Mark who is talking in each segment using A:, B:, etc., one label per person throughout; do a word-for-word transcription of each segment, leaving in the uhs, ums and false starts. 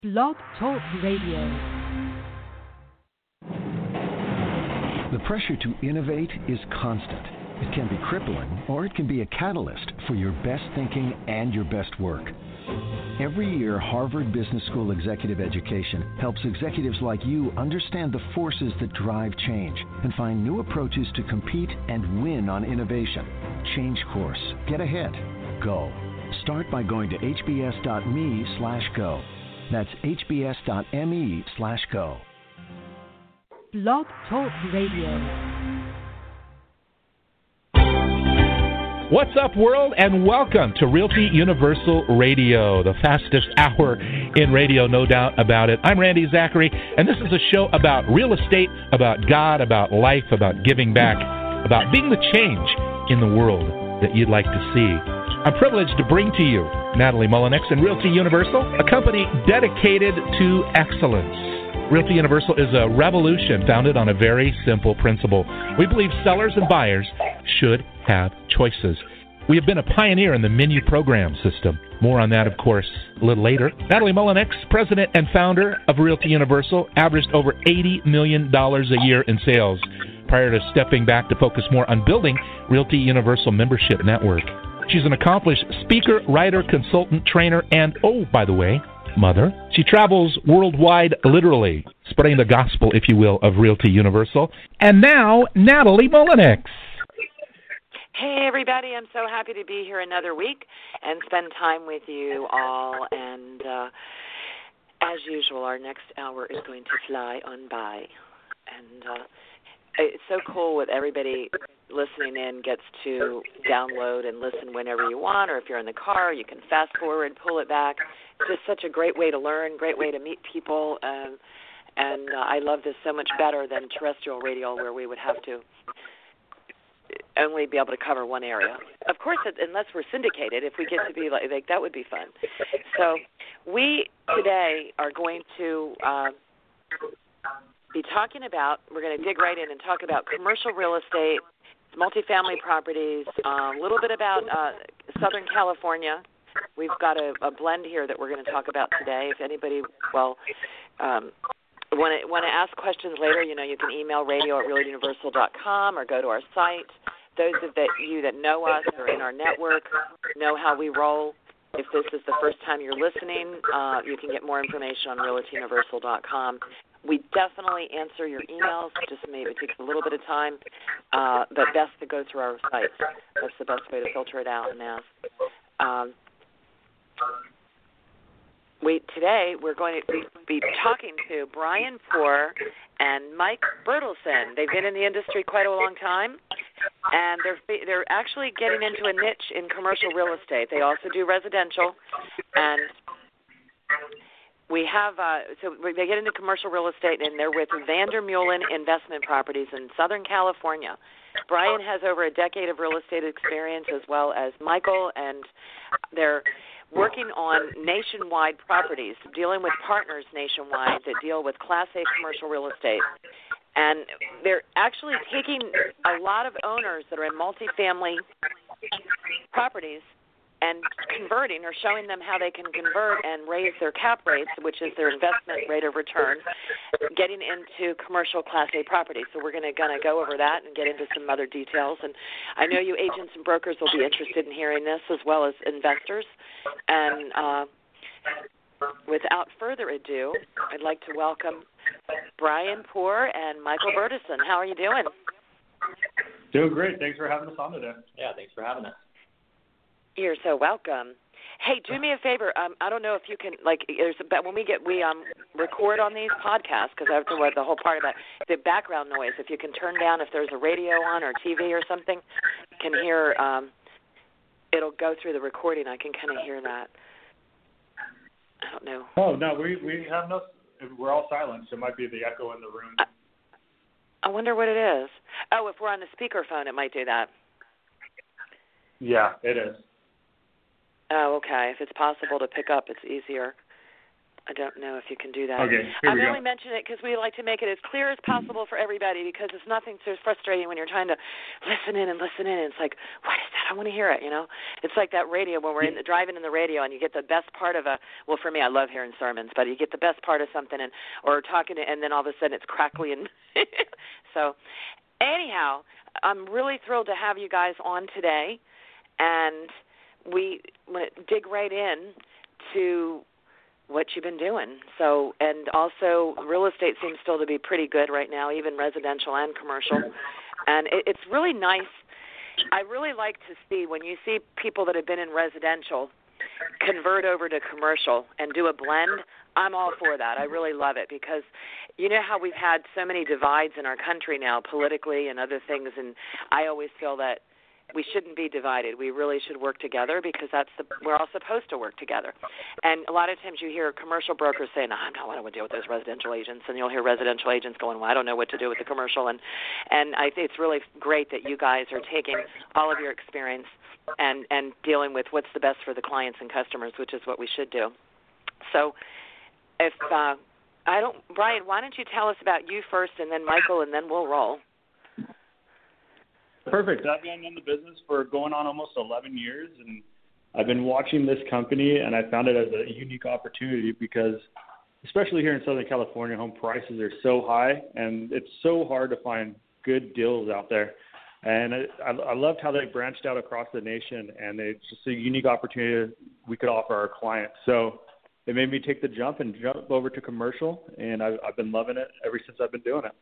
A: Blog Talk Radio.
B: The pressure to innovate is constant. It can be crippling, or it can be a catalyst for your best thinking and your best work. Every year, Harvard Business School Executive Education helps executives like you understand the forces that drive change and find new approaches to compete and win on innovation. Change course. Get ahead. Go. Start by going to hbs.me slash go. That's hbs.me slash go.
A: Blog Talk Radio.
C: What's up, world, and welcome to Realty Universal Radio, the fastest hour in radio, no doubt about it. I'm Randy Zachary, and this is a show about real estate, about God, about life, about giving back, about being the change in the world that you'd like to see. I'm privileged to bring to you Natalie Mullinex and Realty Universal, a company dedicated to excellence. Realty Universal is a revolution founded on a very simple principle. We believe sellers and buyers should have choices. We have been a pioneer in the menu program system. More on that, of course, a little later. Natalie Mullinex, president and founder of Realty Universal, averaged over eighty million dollars a year in sales prior to stepping back to focus more on building Realty Universal membership network. She's an accomplished speaker, writer, consultant, trainer, and, oh, by the way, mother. She travels worldwide, literally, spreading the gospel, if you will, of Realty Universal. And now, Natalie Mullinex.
D: Hey, everybody. I'm so happy to be here another week and spend time with you all. And uh, as usual, our next hour is going to fly on by. And uh, it's so cool with everybody listening in gets to download and listen whenever you want, or if you're in the car, you can fast forward, pull it back. It's just such a great way to learn, great way to meet people, um, and uh, I love this so much better than terrestrial radio where we would have to only be able to cover one area. Of course, unless we're syndicated, if we get to be like, like that would be fun. So we today are going to uh, be talking about, we're going to dig right in and talk about commercial real estate, multifamily properties, a uh, little bit about uh, Southern California. We've got a, a blend here that we're going to talk about today. If anybody, well, um, want to want to ask questions later, you know, you can email radio at realty universal dot com or go to our site. Those of that, you that know us or in our network know how we roll. If this is the first time you're listening, uh, you can get more information on realty universal dot com. We definitely answer your emails, just maybe it takes a little bit of time, uh, but best to go through our sites. That's the best way to filter it out and ask. Um, we Today we're going to be talking to Brian Poor and Mike Bertelsen. They've been in the industry quite a long time, and they're they're actually getting into a niche in commercial real estate. They also do residential, and we have, uh, so they get into commercial real estate, and they're with Vandermeulen Investment Properties in Southern California. Brian has over a decade of real estate experience, as well as Michael, and they're working on nationwide properties, dealing with partners nationwide that deal with Class A commercial real estate. And they're actually taking a lot of owners that are in multifamily properties and converting or showing them how they can convert and raise their cap rates, which is their investment rate of return, getting into commercial Class A properties. So we're going to gonna go over that and get into some other details. And I know you agents and brokers will be interested in hearing this, as well as investors. And uh, without further ado, I'd like to welcome Brian Poor and Michael Bertelsen. How are you doing?
E: Doing great. Thanks for having us on today.
F: Yeah, thanks for having us.
D: You're so welcome. Hey, do me a favor. Um, I don't know if you can, like, there's a, but when we get we um record on these podcasts, because I have to what the whole part of that the background noise. If you can turn down if there's a radio on or T V or something, you can hear. Um, it'll go through the recording. I can kind of hear that. I don't know.
E: Oh no, we we have no. We're all silent, so it might be the echo in the room.
D: I, I wonder what it is. Oh, if we're on the speakerphone, it might do that.
E: Yeah, it is.
D: Oh, okay. If it's possible to pick up, it's easier. I don't know if you can do that.
E: Okay, here
D: I'm
E: we
D: only
E: go.
D: mentioning it because we like to make it as clear as possible for everybody, because it's nothing so frustrating when you're trying to listen in and listen in. And it's like, what is that I want to hear it, you know. It's like that radio when we're in the, driving in the radio and you get the best part of a, well, for me, I love hearing sermons, but you get the best part of something and or talking to, and then all of a sudden it's crackly. And so anyhow, I'm really thrilled to have you guys on today, and we dig right in to what you've been doing. So, and also real estate seems still to be pretty good right now, even residential and commercial. And it, it's really nice. I really like to see when you see people that have been in residential convert over to commercial and do a blend. I'm all for that. I really love it because you know how we've had so many divides in our country now politically and other things, and I always feel that we shouldn't be divided. We really should work together because that's the, we're all supposed to work together. And a lot of times you hear commercial brokers saying, no, I don't want to deal with those residential agents. And you'll hear residential agents going, well, I don't know what to do with the commercial. And, and I think it's really great that you guys are taking all of your experience and, and dealing with what's the best for the clients and customers, which is what we should do. So if uh, I don't, Brian, why don't you tell us about you first and then Michael, and then we'll roll.
E: Perfect. I've been in the business for going on almost eleven years, and I've been watching this company, and I found it as a unique opportunity because, especially here in Southern California, home prices are so high, and it's so hard to find good deals out there. And I, I loved how they branched out across the nation, and it's just a unique opportunity we could offer our clients. So it made me take the jump and jump over to commercial, and I've, I've been loving it ever since I've been doing it.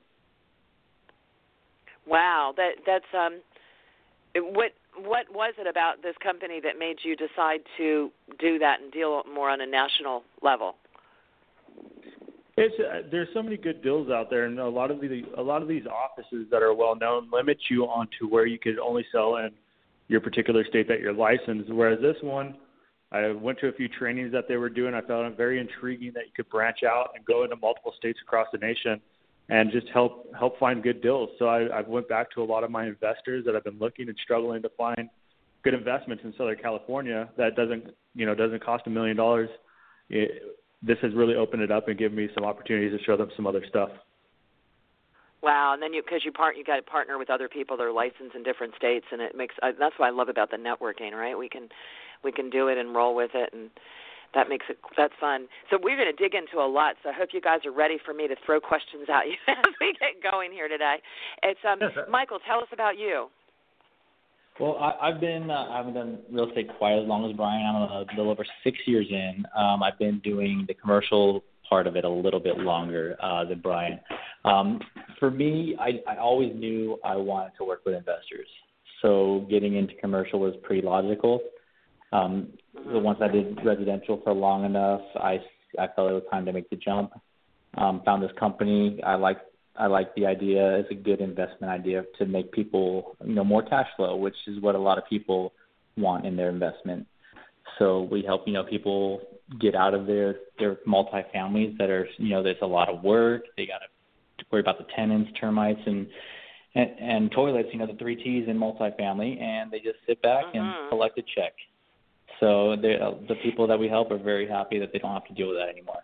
D: Wow, that that's um, what what was it about this company that made you decide to do that and deal more on a national level?
E: It's uh, there's so many good deals out there, and a lot of the a lot of these offices that are well known limit you onto where you could only sell in your particular state that you're licensed. Whereas this one, I went to a few trainings that they were doing. I found it very intriguing that you could branch out and go into multiple states across the nation and just help help find good deals. So I, I went back to a lot of my investors that have been looking and struggling to find good investments in Southern California that doesn't you know doesn't cost a million dollars. This has really opened it up and given me some opportunities to show them some other stuff.
D: Wow, and then you because you part you got to partner with other people that are licensed in different states, and it makes uh, that's what I love about the networking. Right, we can we can do it and roll with it and. That makes it that's fun. So we're going to dig into a lot. So I hope you guys are ready for me to throw questions at you as we get going here today. It's um, Michael. Tell us about you.
F: Well, I, I've been uh, I haven't done real estate quite as long as Brian. I'm a little over six years in. Um, I've been doing the commercial part of it a little bit longer uh, than Brian. Um, for me, I, I always knew I wanted to work with investors. So getting into commercial was pretty logical. Um, once I did residential for long enough, I, I felt it was time to make the jump. Um, found this company. I like I like the idea. It's a good investment idea to make people you know more cash flow, which is what a lot of people want in their investment. So we help you know people get out of their their multifamilies that are you know there's a lot of work. They got to worry about the tenants, termites, and and, and toilets. You know the three T's in multifamily, and they just sit back
D: mm-hmm.
F: and collect a check. So the people that we help are very happy that they don't have to deal with that anymore.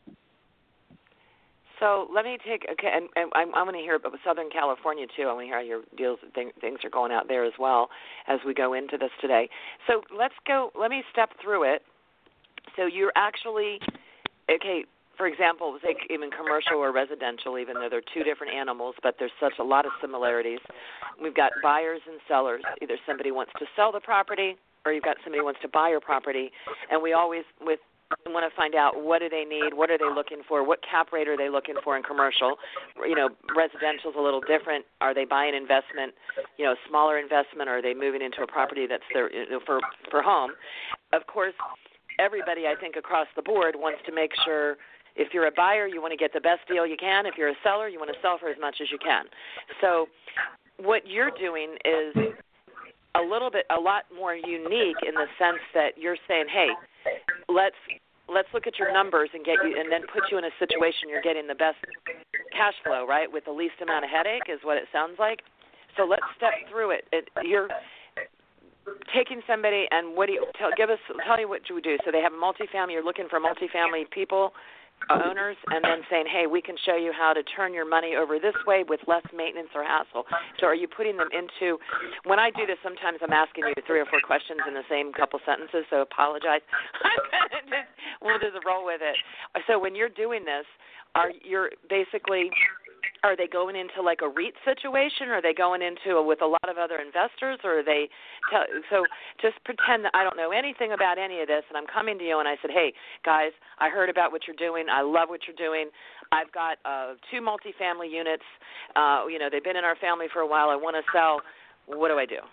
D: So let me take okay, and, and I'm, I'm going to hear about Southern California too. I want to hear how your deals thing, things are going out there as well as we go into this today. So let's go. Let me step through it. So you're actually okay. For example, take even commercial or residential, even though they're two different animals, but there's such a lot of similarities. We've got buyers and sellers. Either somebody wants to sell the property, or you've got somebody who wants to buy your property, and we always with want to find out what do they need, what are they looking for, what cap rate are they looking for in commercial. You know, residential is a little different. Are they buying investment, you know, smaller investment, or are they moving into a property that's their you know, for for home? Of course, everybody I think across the board wants to make sure. If you're a buyer, you want to get the best deal you can. If you're a seller, you want to sell for as much as you can. So what you're doing is a little bit, a lot more unique in the sense that you're saying, hey, let's let's look at your numbers and get you, and then put you in a situation you're getting the best cash flow, right, with the least amount of headache is what it sounds like. So let's step through it. it you're taking somebody, and what do you tell? Give us, tell me what you do. So they have multifamily. You're looking for multifamily people owners and then saying, hey, we can show you how to turn your money over this way with less maintenance or hassle? So are you putting them into, when I do this, sometimes I'm asking you three or four questions in the same couple sentences, so apologize. just, we'll just roll with it. So when you're doing this, are you're basically, are they going into like a REIT situation? Or are they going into a, with a lot of other investors? Or are they, tell, so just pretend that I don't know anything about any of this, and I'm coming to you and I said, hey, guys, I heard about what you're doing. I love what you're doing. I've got uh, two multifamily units. Uh, you know, they've been in our family for a while. I want to sell. What do I do?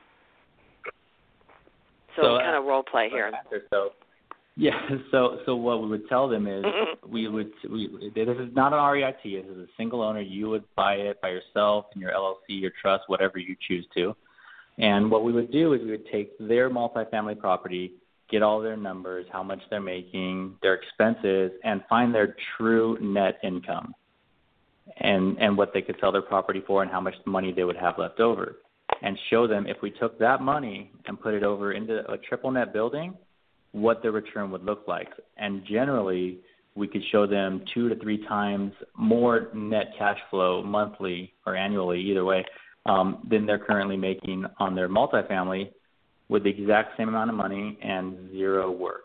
D: So, so kind of role play here.
F: So. Yeah, so so what we would tell them is we would we this is not an R E I T. This is a single owner. You would buy it by yourself in your L L C, your trust, whatever you choose to. And what we would do is we would take their multifamily property, get all their numbers, how much they're making, their expenses, and find their true net income, and and what they could sell their property for, and how much money they would have left over, and show them if we took that money and put it over into a triple net building, what the return would look like. And generally, we could show them two to three times more net cash flow monthly or annually, either way, um, than they're currently making on their multifamily with the exact same amount of money and zero work.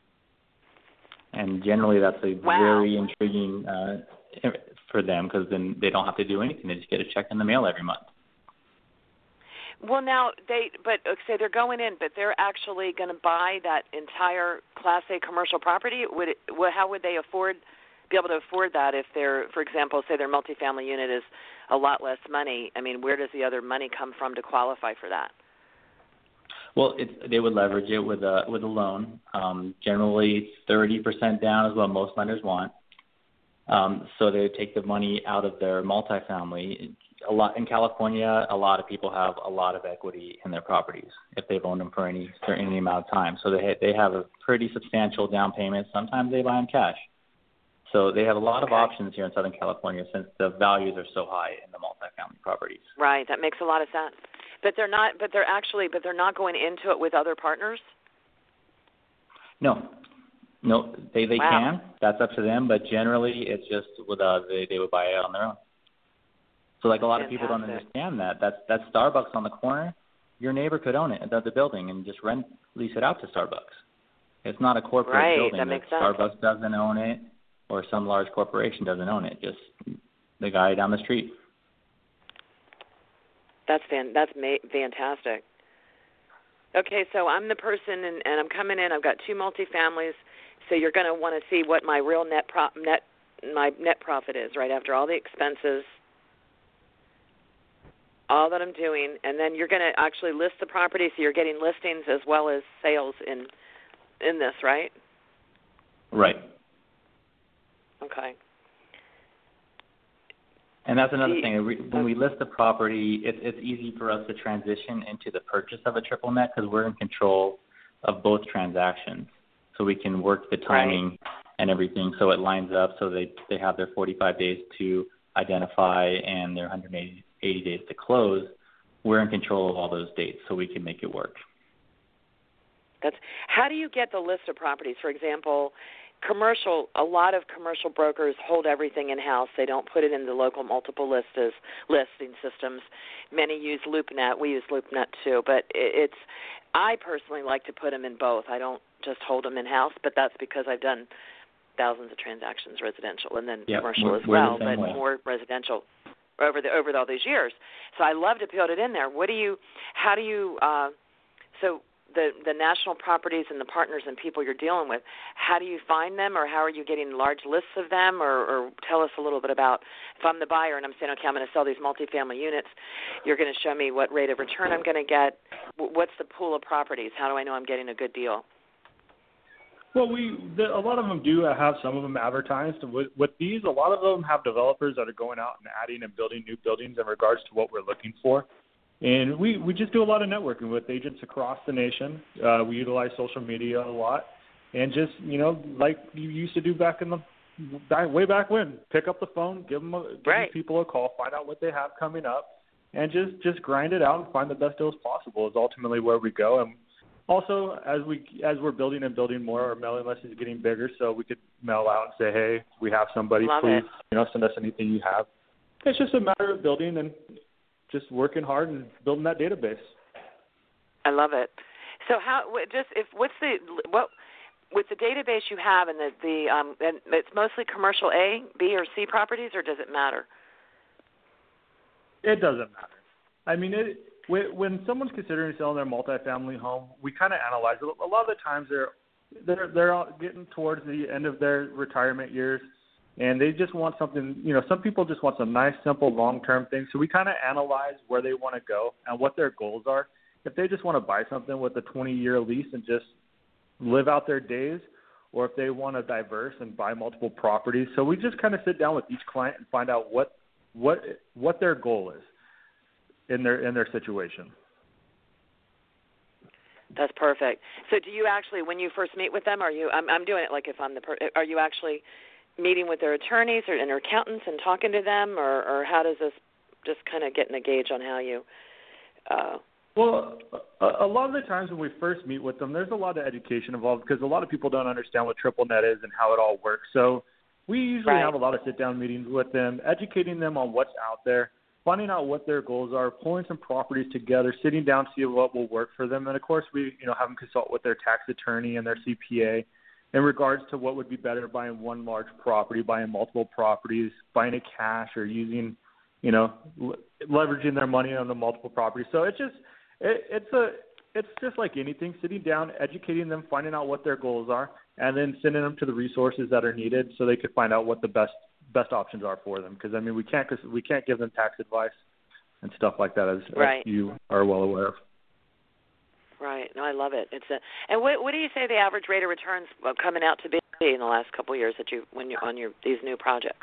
F: And generally, that's a
D: wow.
F: very intriguing uh, for them, because then they don't have to do anything. They just get a check in the mail every month.
D: Well, now they, but say they're going in, but they're actually going to buy that entire Class A commercial property. Would it, well, how would they afford, be able to afford that if they're, for example, say their multifamily unit is a lot less money? I mean, where does the other money come from to qualify for that?
F: Well, it's, they would leverage it with a with a loan. Um, generally, thirty percent down is what most lenders want. Um, so they would take the money out of their multifamily. A lot in California, a lot of people have a lot of equity in their properties if they've owned them for any certain amount of time. So they ha- they have a pretty substantial down payment. Sometimes they buy them cash. So they have a lot
D: okay.
F: of options here in Southern California, since the values are so high in the multifamily properties.
D: Right, that makes a lot of sense. But they're not. But they're actually. But they're not going into it with other partners.
F: No, no, they they
D: wow.
F: can. That's up to them. But generally, it's just with uh, they they would buy it on their own. So like a lot
D: Fantastic.
F: of people don't understand that. That's that's Starbucks on the corner. Your neighbor could own it, the, the building, and just rent, lease it out to Starbucks. It's not a corporate
D: right,
F: building.
D: That makes sense.
F: Starbucks doesn't own it, or some large corporation doesn't own it. Just the guy down the street.
D: That's fan. That's ma- fantastic. Okay, so I'm the person, and, and I'm coming in. I've got two multifamilies. So you're going to want to see what my real net pro- net my net profit is, right after all the expenses. All that I'm doing, and then you're going to actually list the property, so you're getting listings as well as sales in in this, right?
F: Right.
D: Okay.
F: And that's another
D: the,
F: thing. When we list the property, it, it's easy for us to transition into the purchase of a triple net, because we're in control of both transactions. So we can work the timing
D: right.
F: and everything so it lines up, so they, they have their forty-five days to identify and their one hundred eighty days to close. We're in control of all those dates, so we can make it work.
D: That's how do you get the list of properties? For example, commercial. A lot of commercial brokers hold everything in house. They don't put it in the local multiple listers, listing systems. Many use LoopNet. We use LoopNet too, but it's. I personally like to put them in both. I don't just hold them in house, but that's because I've done thousands of transactions residential and then
F: yep,
D: commercial as
F: we're
D: well,
F: the
D: but
F: way.
D: more residential over the over all these years. So I love to put it in there. What do you? How do you? Uh, so the the national properties and the partners and people you're dealing with, how do you find them, or how are you getting large lists of them, or, or tell us a little bit about, if I'm the buyer and I'm saying, okay, I'm going to sell these multifamily units, you're going to show me what rate of return I'm going to get. What's the pool of properties? How do I know I'm getting a good deal?
E: Well, we the, a lot of them do have some of them advertised. With, with these, a lot of them have developers that are going out and adding and building new buildings in regards to what we're looking for. And we, we just do a lot of networking with agents across the nation. Uh, we utilize social media a lot. And just, you know, like you used to do back in the back, way back when, pick up the phone, give them a, give
D: right.
E: these people a call, find out what they have coming up, and just, just grind it out and find the best deals possible is ultimately where we go. And Also, as we as we're building and building more, our mailing list is getting bigger, so we could mail out and say, hey, we have somebody.
D: Love
E: please,
D: it.
E: you know, send us anything you have. It's just a matter of building and just working hard and building that database.
D: I love it. So how just if what's the what with the database you have and the the um and it's mostly commercial A, B, or C properties, or does it matter?
E: It doesn't matter. I mean, it, when someone's considering selling their multifamily home, we kind of analyze it. A lot of the times they're they're they're getting towards the end of their retirement years, and they just want something. You know, some people just want some nice, simple, long-term things. So we kind of analyze where they want to go and what their goals are. If they just want to buy something with a twenty-year lease and just live out their days, or if they want to diverse and buy multiple properties. So we just kind of sit down with each client and find out what what what their goal is in their in their situation.
D: That's perfect. So do you actually, when you first meet with them, are you, I'm, I'm doing it like if I'm the, per, are you actually meeting with their attorneys or their accountants and talking to them, or, or how does this just kind of getting a gauge on how you, uh,
E: Well, a, a lot of the times when we first meet with them, there's a lot of education involved because a lot of people don't understand what triple net is and how it all works. So we usually
D: right.
E: have a lot of sit-down meetings with them, educating them on what's out there, finding out what their goals are, pulling some properties together, sitting down to see what will work for them. And, of course, we you know have them consult with their tax attorney and their C P A in regards to what would be better, buying one large property, buying multiple properties, buying it cash, or using, you know, l- leveraging their money on the multiple properties. So it's just it, it's a it's just like anything, sitting down, educating them, finding out what their goals are, and then sending them to the resources that are needed so they could find out what the best best options are for them. Because I mean, we can't cause we can't give them tax advice and stuff like that, as,
D: right.
E: as you are well aware of.
D: Right. No, I love it. It's a. And what what do you say the average rate of returns coming out to be in the last couple of years that you when you're on your these new projects?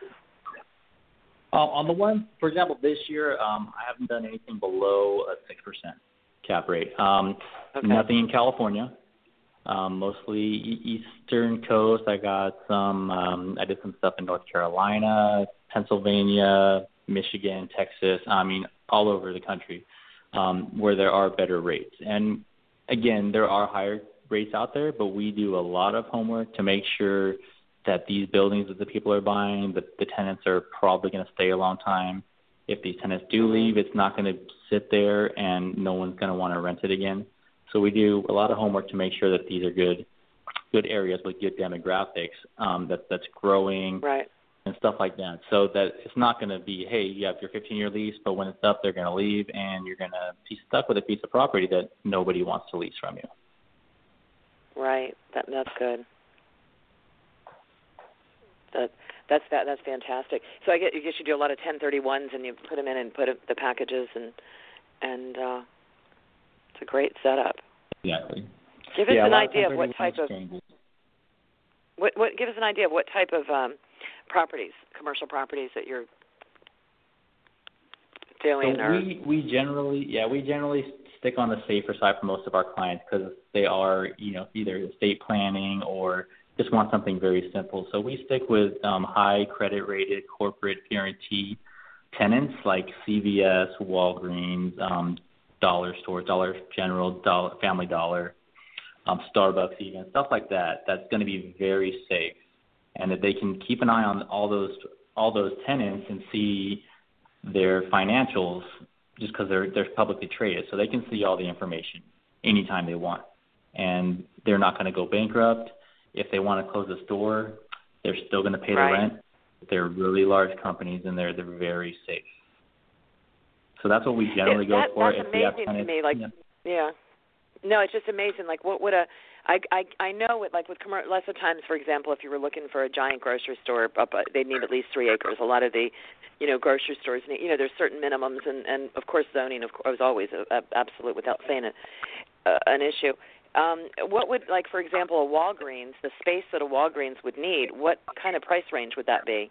F: Uh, on the one, for example, this year, um, I haven't done anything below a six percent cap rate. Um,
D: okay.
F: Nothing in California. Um, mostly Eastern Coast. I got some. Um, I did some stuff in North Carolina, Pennsylvania, Michigan, Texas. I mean, all over the country, um, where there are better rates. And again, there are higher rates out there, but we do a lot of homework to make sure that these buildings that the people are buying, the, the tenants are probably going to stay a long time. If these tenants do leave, it's not going to sit there and no one's going to want to rent it again. So we do a lot of homework to make sure that these are good good areas with good demographics, um, that, that's growing
D: right.
F: and stuff like that. So that it's not going to be, hey, you have your fifteen-year lease, but when it's up, they're going to leave, and you're going to be stuck with a piece of property that nobody wants to lease from you.
D: Right. That that's good. That that's that that's fantastic. So I guess, I guess you do a lot of ten thirty-ones and you put them in and put the packages and and uh, it's a great setup.
F: Exactly.
D: Give us
F: yeah,
D: an idea of what type of
F: changes.
D: what what give us an idea of what type of um, properties, commercial properties that you're doing.
F: So
D: or
F: we we generally yeah we generally stick on the safer side for most of our clients because they are you know either estate planning or just want something very simple. So we stick with um, high credit rated corporate guarantee tenants like C V S, Walgreens, um, Dollar Store, Dollar General, Dollar, Family Dollar, um, Starbucks even, stuff like that. That's going to be very safe. And that they can keep an eye on all those all those tenants and see their financials just because they're, they're publicly traded. So they can see all the information anytime they want. And they're not going to go bankrupt. If they want to close the store, they're still going to pay
D: right.
F: the rent. They're really large companies, and they're they're very safe. So that's what we generally
D: it,
F: go
D: that,
F: for.
D: That's
F: if
D: amazing
F: to
D: me. Like,
F: yeah.
D: yeah. No, it's just amazing. Like, what would a I I I know it. Like with commer- lots of times, for example, if you were looking for a giant grocery store, up, uh, they'd need at least three acres. A lot of the, you know, grocery stores, you know, there's certain minimums, and, and of course zoning, of course, is always a, a, absolute without saying it, uh, an issue. Um, what would, like, for example, a Walgreens, the space that a Walgreens would need, what kind of price range would that be?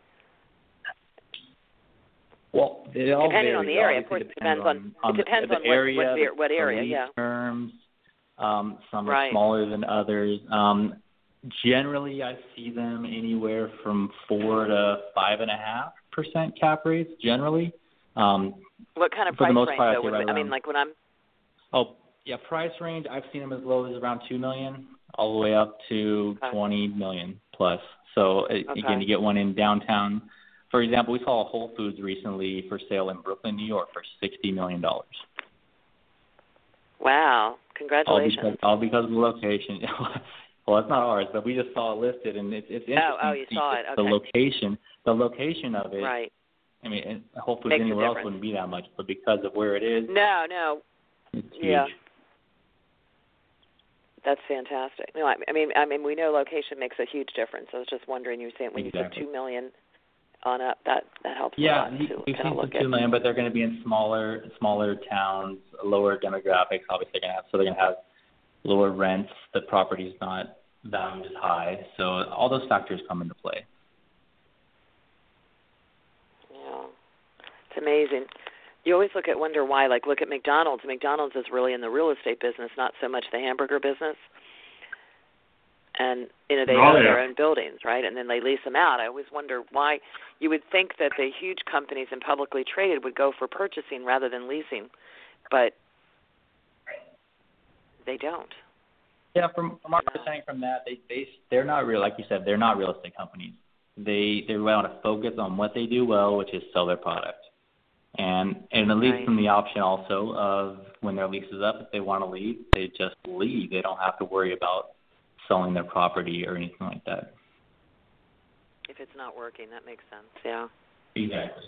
F: Well, it all
D: depending
F: varies.
D: on the area, of
F: Obviously
D: course, it depends on,
F: on, on
D: it depends
F: the,
D: on
F: the
D: what,
F: area,
D: what, what area,
F: the
D: yeah.
F: terms. Um, some
D: right.
F: are smaller than others. Um, generally, I see them anywhere from four to five and a half percent cap rates. Generally, um,
D: what kind of
F: for
D: price
F: the most
D: range?
F: part,
D: Though,
F: I,
D: would,
F: right
D: I mean, like when I'm
F: oh Yeah, price range, I've seen them as low as around two million dollars all the way up to
D: okay.
F: twenty million dollars plus. So, okay. Again, you get one in downtown. For example, we saw a Whole Foods recently for sale in Brooklyn, New York for sixty million dollars.
D: Wow. Congratulations.
F: All because, all because of the location. Well, it's not ours, but we just saw it listed, and it's, it's interesting.
D: Oh, oh, you saw it. Okay.
F: The location, the location of it.
D: Right.
F: I mean, Whole Foods
D: Makes
F: anywhere else wouldn't be that much, but because of where it is.
D: No, no.
F: It's huge.
D: Yeah. That's fantastic. No, I, I mean, I mean, we know location makes a huge difference. I was just wondering, you were saying when
F: exactly.
D: you said two million on up, that that helps.
F: Yeah,
D: a lot
F: you,
D: to
F: we've
D: kind
F: seen
D: of
F: some
D: look
F: two million,
D: at.
F: but they're going to be in smaller, smaller towns, lower demographics. Obviously, they're going to have so they're going to have lower rents. The property's not valued as high, so all those factors come into play.
D: Yeah, it's amazing. You always look at wonder why. Like look at McDonald's. McDonald's is really in the real estate business, not so much the hamburger business. And you know they
E: oh,
D: own
E: yeah.
D: their own buildings, right? And then they lease them out. I always wonder why. You would think that the huge companies and publicly traded would go for purchasing rather than leasing, but they don't.
F: Yeah, from, from our understanding from that, they they they're not real. Like you said, they're not real estate companies. They they want to focus on what they do well, which is sell their product. And and it leaves
D: right.
F: them the option also of when their lease is up, if they want to leave, they just leave. They don't have to worry about selling their property or anything like that.
D: If it's not working, that makes sense. Yeah.
F: Exactly.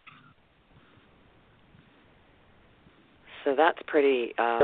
D: So that's pretty. Um,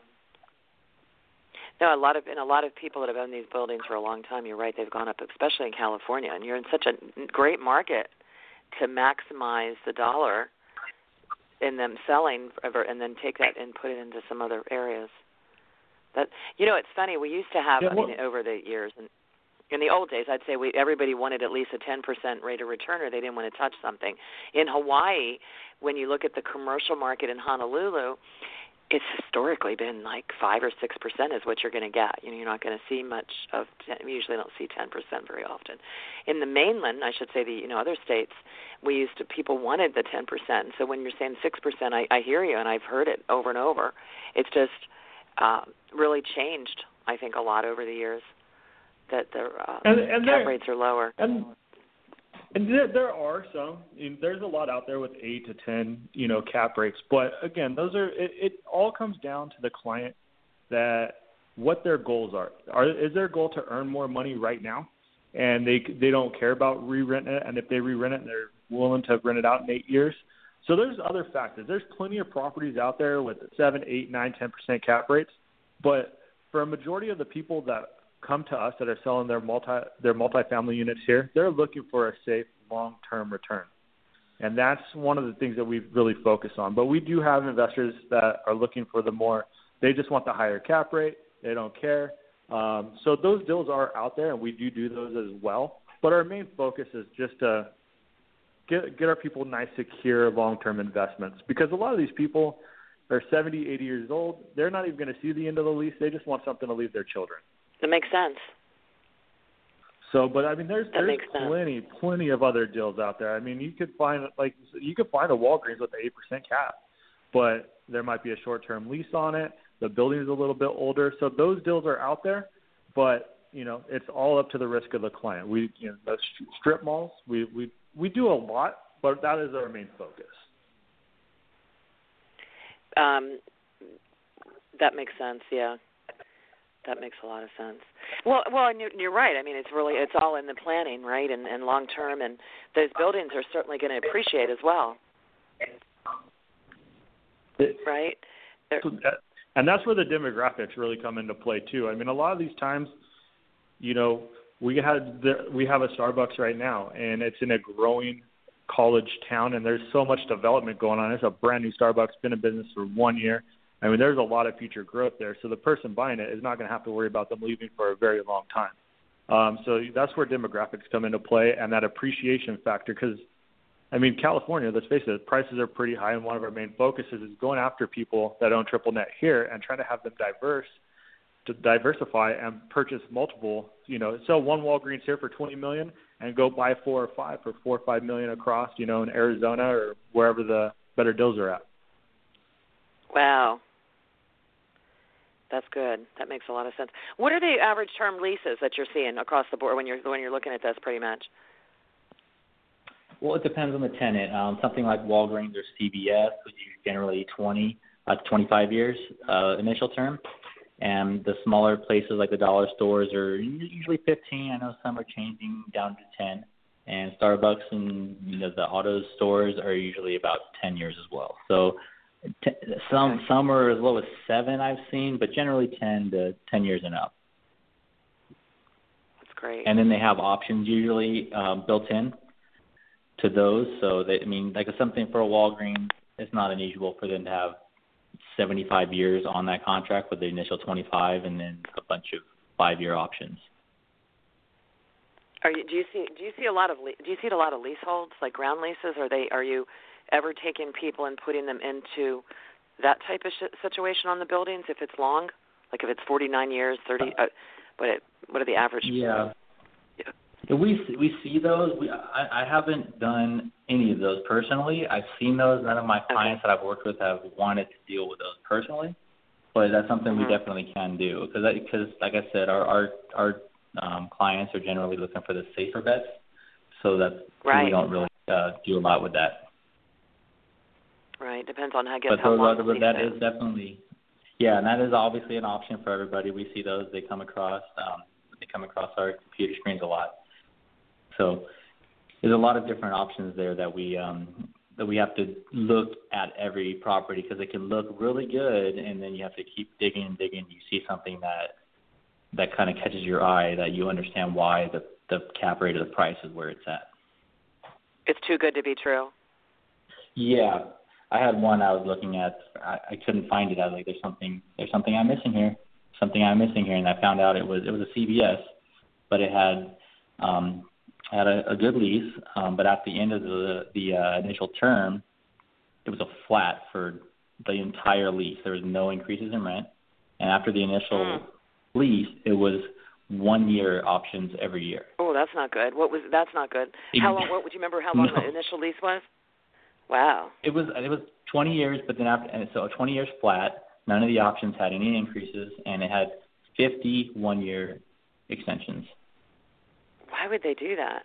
D: no, a lot of and a lot of people that have owned these buildings for a long time. You're right; they've gone up, especially in California, and you're in such a great market to maximize the dollar in them selling, and then take that and put it into some other areas. That you know, it's funny. We used to have,
E: yeah,
D: I mean, over the years, and in the old days, I'd say we everybody wanted at least a ten percent rate of return, or they didn't want to touch something. In Hawaii, when you look at the commercial market in Honolulu, it's historically been like five or six percent is what you're going to get. You know, you're not going to see much of. We usually don't see ten percent very often. In the mainland, I should say the you know other states, we used to people wanted the ten percent. So when you're saying six percent, I, I hear you, and I've heard it over and over. It's just uh, really changed, I think, a lot over the years. That the uh,
E: and, and
D: cap rates are lower.
E: And, and there, there are some. I mean, there's a lot out there with eight to ten, you know, cap rates. But again, those are. It, it all comes down to the client, that what their goals are. Are is their goal to earn more money right now, and they they don't care about re-renting it, and if they re-rent it, they're willing to rent it out in eight years. So there's other factors. There's plenty of properties out there with seven, eight, nine, ten percent cap rates, but for a majority of the people that come to us that are selling their multi their multifamily units here, they're looking for a safe long-term return. And that's one of the things that we really focus on. But we do have investors that are looking for the more, they just want the higher cap rate. They don't care. Um, so those deals are out there, and we do do those as well. But our main focus is just to get, get our people nice, secure, long-term investments. Because a lot of these people are seventy, eighty years old. They're not even going to see the end of the lease. They just want something to leave their children.
D: That makes sense.
E: So, but I mean, there's
D: that
E: there's plenty, sense. plenty of other deals out there. I mean, you could find like you could find a Walgreens with an eight percent cap, but there might be a short-term lease on it. The building is a little bit older, so those deals are out there. But you know, it's all up to the risk of the client. We, you know, the strip malls, we we we do a lot, but that is our main focus.
D: Um, that makes sense. Yeah. That makes a lot of sense. Well, well, and you're, you're right. I mean, it's really it's all in the planning, right, and, and long term, and those buildings are certainly going to appreciate as well,
E: it,
D: right?
E: So that, and that's where the demographics really come into play too. I mean, a lot of these times, you know, we had the, we have a Starbucks right now, and it's in a growing college town, and there's so much development going on. It's a brand new Starbucks, been in business for one year. I mean, there's a lot of future growth there, so the person buying it is not going to have to worry about them leaving for a very long time. Um, so that's where demographics come into play and that appreciation factor because, I mean, California, let's face it, prices are pretty high, and one of our main focuses is going after people that own triple net here and trying to have them diverse, to diversify and purchase multiple, you know, sell one Walgreens here for twenty million dollars and go buy four or five for four or five million dollars across, you know, in Arizona or wherever the better deals are at.
D: Wow. That's good. That makes a lot of sense. What are the average term leases that you're seeing across the board when you're when you're looking at this? Pretty much.
F: Well, it depends on the tenant. Um, something like Walgreens or C V S, which is generally twenty, uh, twenty-five years uh, initial term, and the smaller places like the dollar stores are usually fifteen. I know some are changing down to ten, and Starbucks and you know the auto stores are usually about ten years as well. So. T- some
D: okay.
F: some are as low as seven I've seen, but generally ten to ten years and up.
D: That's great.
F: And then they have options usually um, built in to those. So they, I mean, like something for a Walgreens, it's not unusual for them to have seventy-five years on that contract with the initial twenty-five, and then a bunch of five-year options.
D: Are you? Do you see? Do you see a lot of? Do you see a lot of leaseholds, like ground leases? Are they? Are you ever taking people and putting them into that type of sh- situation on the buildings if it's long, like if it's forty-nine years, thirty? Uh, what it, what are the average?
F: Yeah.
D: yeah.
F: yeah we we see those. We I, I haven't done any of those personally. I've seen those. None of my clients okay. that I've worked with have wanted to deal with those personally, but that's something mm-hmm. we definitely can do because because like I said, our our our um, clients are generally looking for the safer bets, so that
D: right.
F: we don't really uh, do a lot with that.
D: Right, depends on how, I guess,
F: but
D: how
F: those
D: long
F: are, that is definitely, yeah, and that is obviously an option for everybody. We see those; they come across, um, they come across our computer screens a lot. So there's a lot of different options there that we um, that we have to look at every property because it can look really good, and then you have to keep digging and digging. You see something that that kind of catches your eye, that you understand why the the cap rate of the price is where it's at.
D: It's too good to be true.
F: Yeah. I had one I was looking at. I, I couldn't find it. I was like, "There's something. There's something I'm missing here. Something I'm missing here." And I found out it was it was a C V S, but it had um, had a, a good lease. Um, but at the end of the the uh, initial term, it was a flat for the entire lease. There was no increases in rent. And after the initial mm. lease, it was one year options every year.
D: Oh, that's not good. What was that's not good. How long? What would you remember? How long no. the initial lease was? Wow.
F: It was it was twenty years, but then after, and so twenty years flat. None of the options had any increases, and it had fifty one-year extensions.
D: Why would they do that?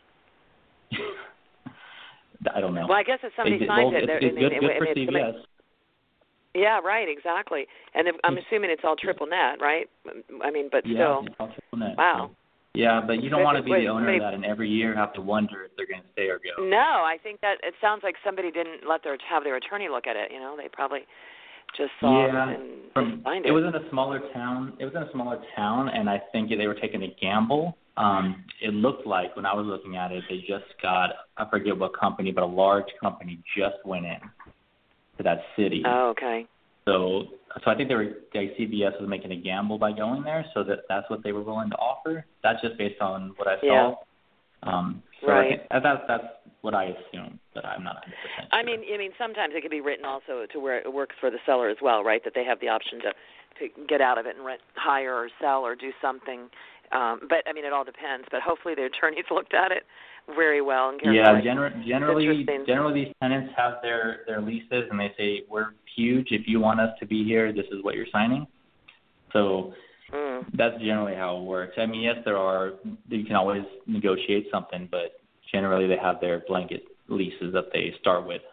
F: I don't know.
D: Well, I guess if somebody
F: they,
D: signs
F: well,
D: it,
F: it's, it's good,
D: it,
F: good
D: it,
F: for
D: it,
F: C V S.
D: Yeah, right, exactly. And if, I'm assuming it's all triple net, right? I mean, but
F: yeah,
D: still.
F: It's all triple net.
D: Wow.
F: Yeah, but you don't want to be
D: wait,
F: the owner
D: wait.
F: of that and every year have to wonder if they're going to stay or go.
D: No, I think that it sounds like somebody didn't let their have their attorney look at it. You know, they probably just saw
F: yeah,
D: it and
F: from,
D: signed it.
F: It was in a smaller town. It was in a smaller town, and I think they were taking a gamble. Um, it looked like when I was looking at it, they just got, I forget what company, but a large company just went in to that city.
D: Oh, okay.
F: So, so I think they were, the C V S was making a gamble by going there, so that that's what they were willing to offer. That's just based on what I saw.
D: Yeah.
F: Um, so
D: right.
F: I think that's that's what I assume, but I'm not one hundred percent sure.
D: I mean, I mean, sometimes it could be written also to where it works for the seller as well, right? That they have the option to to get out of it and rent, hire or sell or do something. Um, but I mean, it all depends. But hopefully, the attorneys looked at it very well and carefully.
F: Yeah, gener- generally, generally these tenants have their, their leases, and they say, we're huge. If you want us to be here, this is what you're signing. So mm. that's generally how it works. I mean, yes, there are, you can always negotiate something, but generally they have their blanket leases that they start with.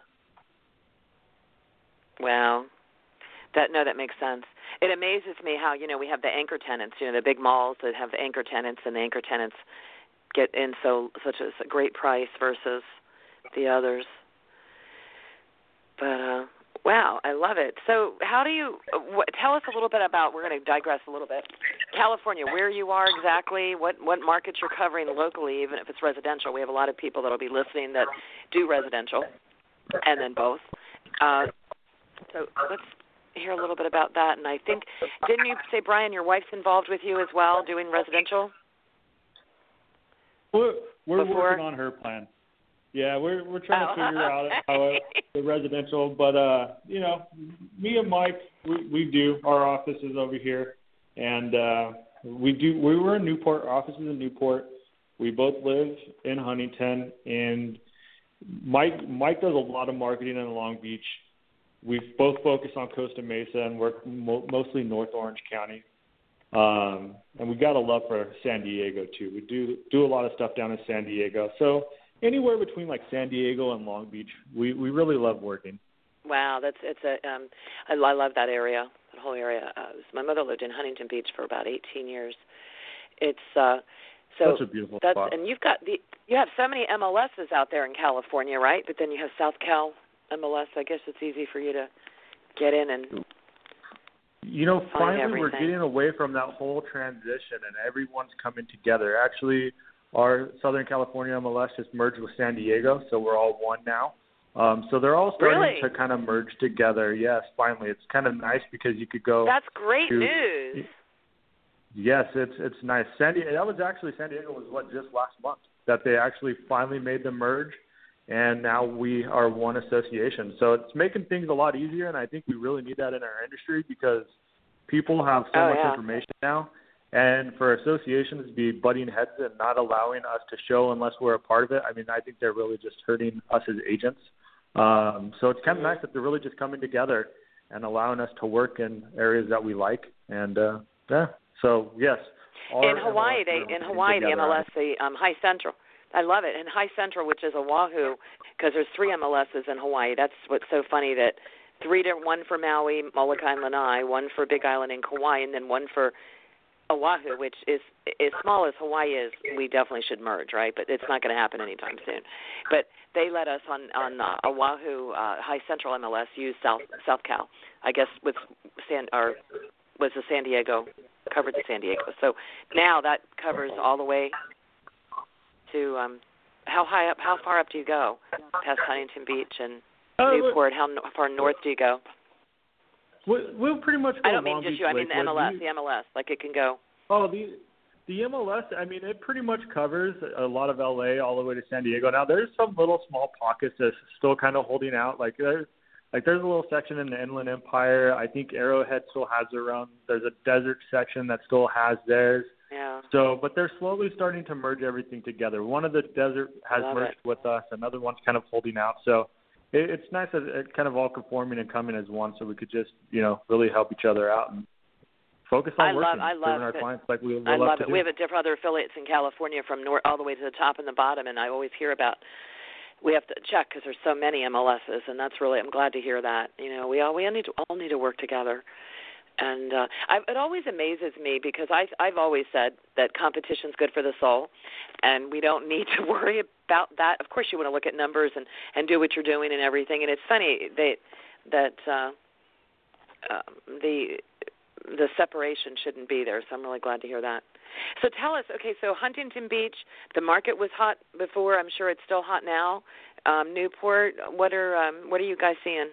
D: Wow. That, no, that makes sense. It amazes me how, you know, we have the anchor tenants, you know, the big malls that have the anchor tenants, and the anchor tenants get in so such a, a great price versus the others. But uh, wow, I love it. So, how do you what, tell us a little bit about? We're going to digress a little bit. California, where you are exactly, what what markets you're covering locally, even if it's residential. We have a lot of people that'll be listening that do residential, and then both. Uh, so let's hear a little bit about that. And I think, didn't you say, Brian, your wife's involved with you as well, doing residential?
E: We're we're
D: Before?
E: working on her plan. Yeah, we're we're trying
D: oh.
E: to figure out how the residential, but uh, you know, me and Mike, we, we do our offices over here, and uh, we do. We were in Newport, offices in Newport. We both live in Huntington, and Mike Mike does a lot of marketing in Long Beach. we both focus on Costa Mesa and work mo- mostly North Orange County. Um, and we got a love for San Diego too. We do do a lot of stuff down in San Diego. So anywhere between like San Diego and Long Beach, we, we really love working.
D: Wow, that's it's a um, I, I love that area, that whole area. Uh, my mother lived in Huntington Beach for about eighteen years. It's uh, so
E: such a beautiful
D: that's,
E: spot.
D: And you've got the you have so many M L S's out there in California, right? But then you have South Cal M L S. I guess it's easy for you to get in and.
E: You know, finally
D: everything.
E: We're getting away from that whole transition, and everyone's coming together. Actually, our Southern California M L S just merged with San Diego, so we're all one now. Um, so they're all starting
D: really?
E: to kind of merge together. Yes, finally. It's kind of nice because you could go.
D: That's great
E: to,
D: news.
E: Yes, it's it's nice. San Diego, that was actually San Diego was what just last month that they actually finally made the merge, and now we are one association. So it's making things a lot easier, and I think we really need that in our industry because people have so
D: oh,
E: much
D: yeah.
E: information now. And for associations to be butting heads and not allowing us to show unless we're a part of it, I mean, I think they're really just hurting us as agents. Um, so it's kind of nice that they're really just coming together and allowing us to work in areas that we like. And, uh, yeah, so, yes.
D: In Hawaii, they in Hawaii, the M L S, the um, High Central. I love it. And High Central, which is Oahu, because there's three M L S's in Hawaii. That's what's so funny that three, one for Maui, Molokai, and Lanai, one for Big Island and Kauai, and then one for Oahu, which is as small as Hawaii is. We definitely should merge, right? But it's not going to happen anytime soon. But they let us on on uh, Oahu uh, High Central M L S use South South Cal. I guess with San or was the San Diego covered the San Diego. So now that covers all the way to um, how high up, how far up do you go past Huntington Beach and
E: uh,
D: Newport? How far north do you go?
E: We'll pretty much go
D: I don't mean
E: Long
D: just
E: Beach
D: you. I mean the M L S.
E: We,
D: the M L S, like it can go.
E: Oh, the the M L S. I mean, it pretty much covers a lot of L A all the way to San Diego. Now, there's some little small pockets that's still kind of holding out. Like there's like there's a little section in the Inland Empire. I think Arrowhead still has their own. There's a desert section that still has theirs.
D: Yeah.
E: So, but they're slowly starting to merge everything together. One of the desert has merged
D: it.
E: with us. Another one's kind of holding out. So. It's nice that it's kind of all conforming and coming as one, so we could just, you know, really help each other out and focus on
D: I
E: working,
D: love, I love
E: serving our
D: it.
E: clients like we, we
D: I
E: love
D: love
E: to
D: it.
E: do.
D: We have a different other affiliates in California from north all the way to the top and the bottom, and I always hear about. We have to check because there's so many M L S's, and that's really I'm glad to hear that. You know, we all we all need to all need to work together. And uh, I, it always amazes me because I, I've always said that competition's good for the soul, and we don't need to worry about that. Of course, you want to look at numbers and, and do what you're doing and everything. And it's funny that that uh, uh, the the separation shouldn't be there. So I'm really glad to hear that. So tell us, okay, so Huntington Beach, the market was hot before. I'm sure it's still hot now. Um, Newport, what are um, what are you guys seeing?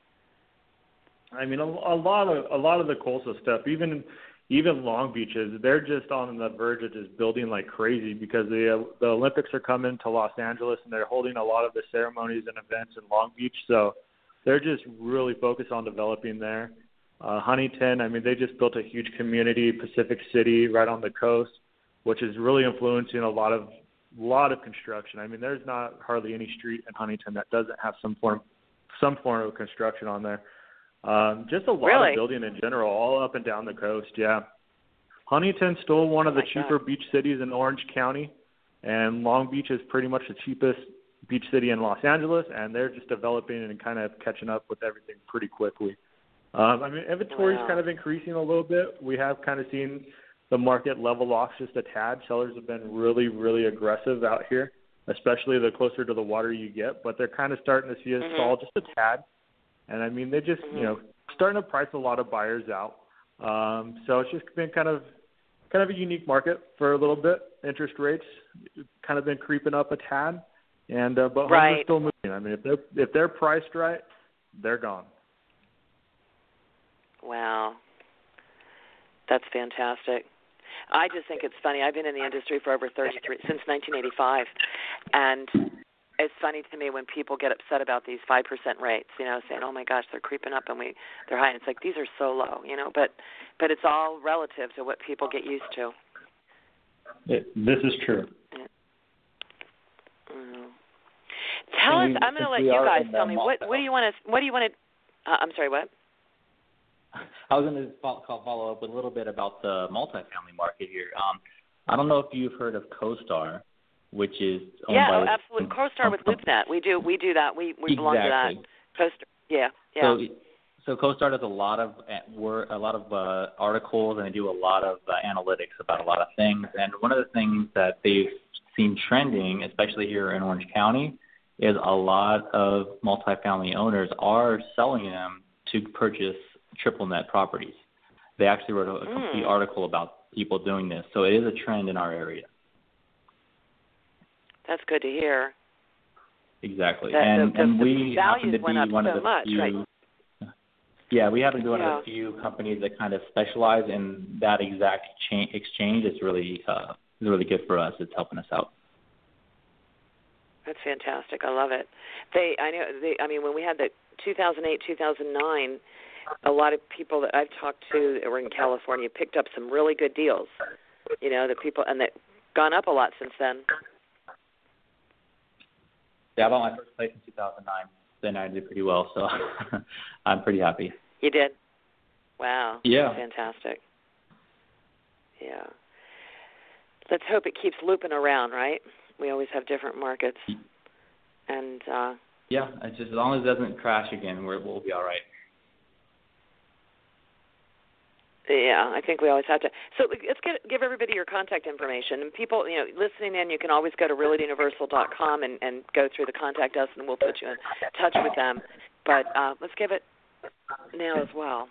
E: I mean, a, a lot of a lot of the coastal stuff, even even Long Beaches, they're just on the verge of just building like crazy because the uh, the Olympics are coming to Los Angeles and they're holding a lot of the ceremonies and events in Long Beach. So they're just really focused on developing there. Uh, Huntington, I mean, they just built a huge community, Pacific City, right on the coast, which is really influencing a lot of lot of construction. I mean, there's not hardly any street in Huntington that doesn't have some form some form of construction on there. Um, just a lot
D: really?
E: of building in general, all up and down the coast, yeah. Huntington's still one of
D: oh
E: the cheaper
D: God.
E: beach cities in Orange County, and Long Beach is pretty much the cheapest beach city in Los Angeles, and they're just developing and kind of catching up with everything pretty quickly. Um, I mean, inventory's
D: wow.
E: kind of increasing a little bit. We have kind of seen the market level off just a tad. Sellers have been really, really aggressive out here, especially the closer to the water you get, but they're kind of starting to see us
D: mm-hmm.
E: fall just a tad. And, I mean, they just,
D: mm-hmm.
E: you know, starting to price a lot of buyers out. Um, so it's just been kind of kind of a unique market for a little bit. Interest rates kind of been creeping up a tad, and uh, but
D: right.
E: homes are still moving. I mean, if they're, if they're priced right, they're gone.
D: Wow. That's fantastic. I just think it's funny. I've been in the industry for over thirty-three, since nineteen eighty-five, and it's funny to me when people get upset about these five percent rates, you know, saying, oh, my gosh, they're creeping up and we they're high. And it's like, these are so low, you know, but but it's all relative to what people get used to.
E: It, this is true.
D: Yeah. Mm. Tell
F: and
D: us,
F: we,
D: I'm going to let
F: we
D: you guys
F: in,
D: tell
F: um,
D: me, what, what do you want to, what do you want to, Uh, I'm sorry, what?
F: I was going to follow up with a little bit about the multifamily market here. Um, I don't know if you've heard of CoStar, which is owned
D: yeah,
F: by
D: oh, absolutely. CoStar with LoopNet. We do we do that. We we
F: exactly.
D: belong to that. CoStar. Yeah, yeah.
F: So, so CoStar does a lot of work, a lot of uh, articles, and they do a lot of uh, analytics about a lot of things. And one of the things that they've seen trending, especially here in Orange County, is a lot of multifamily owners are selling them to purchase triple net properties. They actually wrote a, a complete mm. article about people doing this. So it is a trend in our area.
D: That's good to hear.
F: Exactly.
D: That,
F: and
D: the, the,
F: and we
D: the
F: happen to be
D: went up
F: one
D: so
F: of the
D: much,
F: few
D: right?
F: Yeah, we happen to be one
D: yeah.
F: of the few companies that kind of specialize in that exact cha- exchange. It's really uh, it's really good for us. It's helping us out.
D: That's fantastic. I love it. They, I know. They, I mean, when we had the two thousand eight, two thousand nine, a lot of people that I've talked to that were in California picked up some really good deals. You know, the people, and that gone up a lot since then.
F: Yeah, I bought my first place in two thousand nine. Then I did pretty well, so I'm pretty happy.
D: You did? Wow.
F: Yeah.
D: That's fantastic. Yeah. Let's hope it keeps looping around, right? We always have different markets. And uh,
F: yeah, it's just as long as it doesn't crash again, we're, we'll be all right.
D: Yeah, I think we always have to. So let's get, give everybody your contact information. And people, you know, listening in, you can always go to realty universal dot com and, and go through the contact us, and we'll put you in touch with them. But uh, let's give it now as well.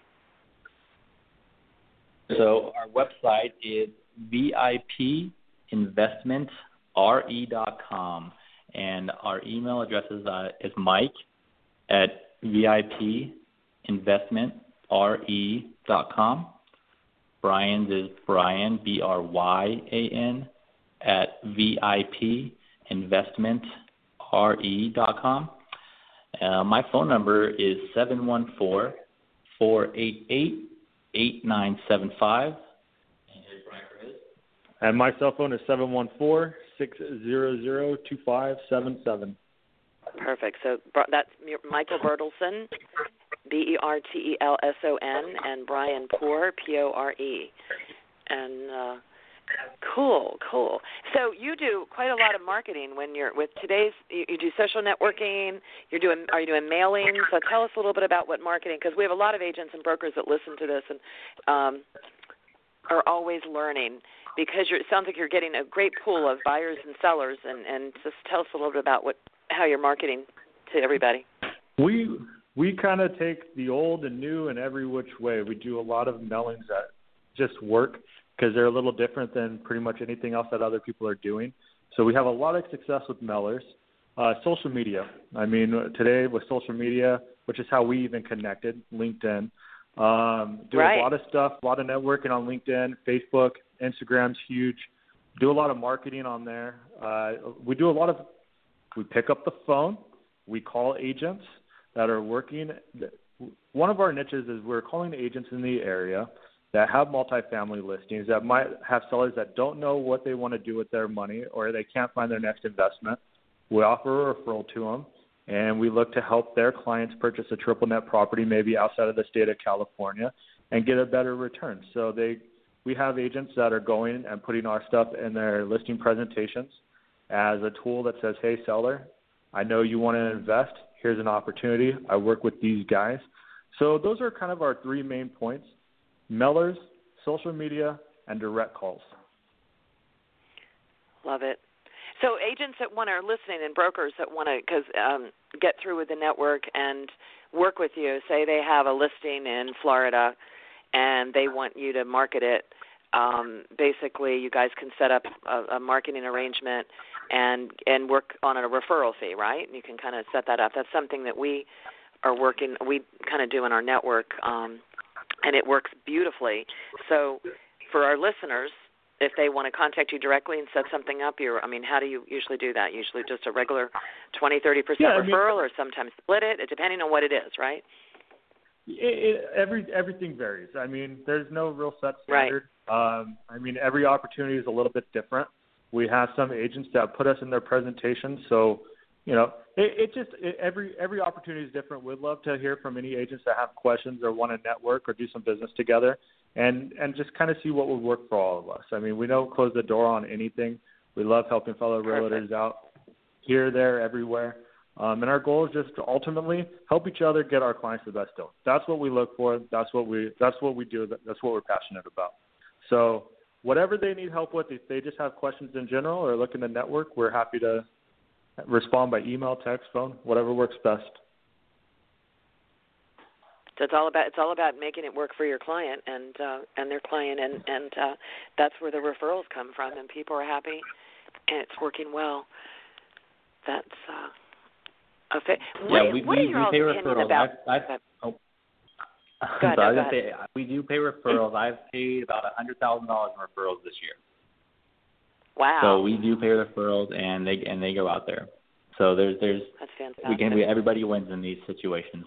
F: So our website is V I P investment R E dot com, and our email address is, uh, is Mike at V I P investment R E dot com. Brian's is Brian, B R Y A N, at V I P investment R E dot com. Uh, my phone number is seven one four, four eight eight, eight nine seven five. And here's Brian for his.
E: And my cell phone is seven one four, six zero zero, two five seven seven.
D: Perfect. So that's Michael Bertelson, B E R T E L S O N, and Brian Poore, P O R E. And uh, cool, cool. So you do quite a lot of marketing when you're with today's. You, you do social networking. You're doing. Are you doing mailings? So tell us a little bit about what marketing, because we have a lot of agents and brokers that listen to this and um, are always learning. Because you're, it sounds like you're getting a great pool of buyers and sellers, and, and just tell us a little bit about what how you're marketing to everybody.
E: We we kind of take the old and new in every which way. We do a lot of mailings that just work because they're a little different than pretty much anything else that other people are doing. So we have a lot of success with mailers. Uh, social media. I mean, today with social media, which is how we even connected, LinkedIn. Um, do
D: right.
E: a lot of stuff, a lot of networking on LinkedIn, Facebook, Instagram's huge. Do a lot of marketing on there. Uh, we do a lot of, we pick up the phone. We call agents that are working. One of our niches is we're calling agents in the area that have multifamily listings that might have sellers that don't know what they want to do with their money or they can't find their next investment. We offer a referral to them, and we look to help their clients purchase a triple net property maybe outside of the state of California and get a better return. So they, we have agents that are going and putting our stuff in their listing presentations as a tool that says, hey, seller, I know you want to invest. Here's an opportunity. I work with these guys. So those are kind of our three main points: mailers, social media, and direct calls.
D: Love it. So agents that want to listening and brokers that want to cause, um, get through with the network and work with you, say they have a listing in Florida and they want you to market it, um, basically you guys can set up a, a marketing arrangement and and work on a referral fee, right? You can kind of set that up. That's something that we are working, we kind of do in our network, um, and it works beautifully. So for our listeners, if they want to contact you directly and set something up, you're, I mean, how do you usually do that? Usually just a regular twenty, thirty percent
E: yeah,
D: referral,
E: mean,
D: or sometimes split it, depending on what it is, right?
E: It, it, every everything varies. I mean, there's no real set standard. Right. Um, I mean, every opportunity is a little bit different. We have some agents that put us in their presentations. So, you know, it, it just it, every every opportunity is different. We'd love to hear from any agents that have questions or want to network or do some business together, and and just kind of see what would work for all of us. I mean, we don't close the door on anything. We love helping fellow realtors out here, there, everywhere. Um, and our goal is just to ultimately help each other get our clients the best deal. That's what we look for. That's what we that's what we do. That's what we're passionate about. So whatever they need help with, if they just have questions in general or looking to network, we're happy to respond by email, text, phone, whatever works best.
D: So it's all about it's all about making it work for your client and uh, and their client, and and uh, that's where the referrals come from, and people are happy, and it's working well. That's uh, a fa-
F: yeah.
D: what,
F: We
D: what
F: we,
D: are your
F: we pay
D: opinion
F: referrals.
D: about?
F: I've, I've, oh.
D: Go ahead,
F: so I was
D: no,
F: gonna say we do pay referrals. I've paid about a hundred thousand dollars in referrals this year.
D: Wow.
F: So we do pay referrals, and they and they go out there. So there's there's
D: that's fantastic.
F: we can we, everybody wins in these situations.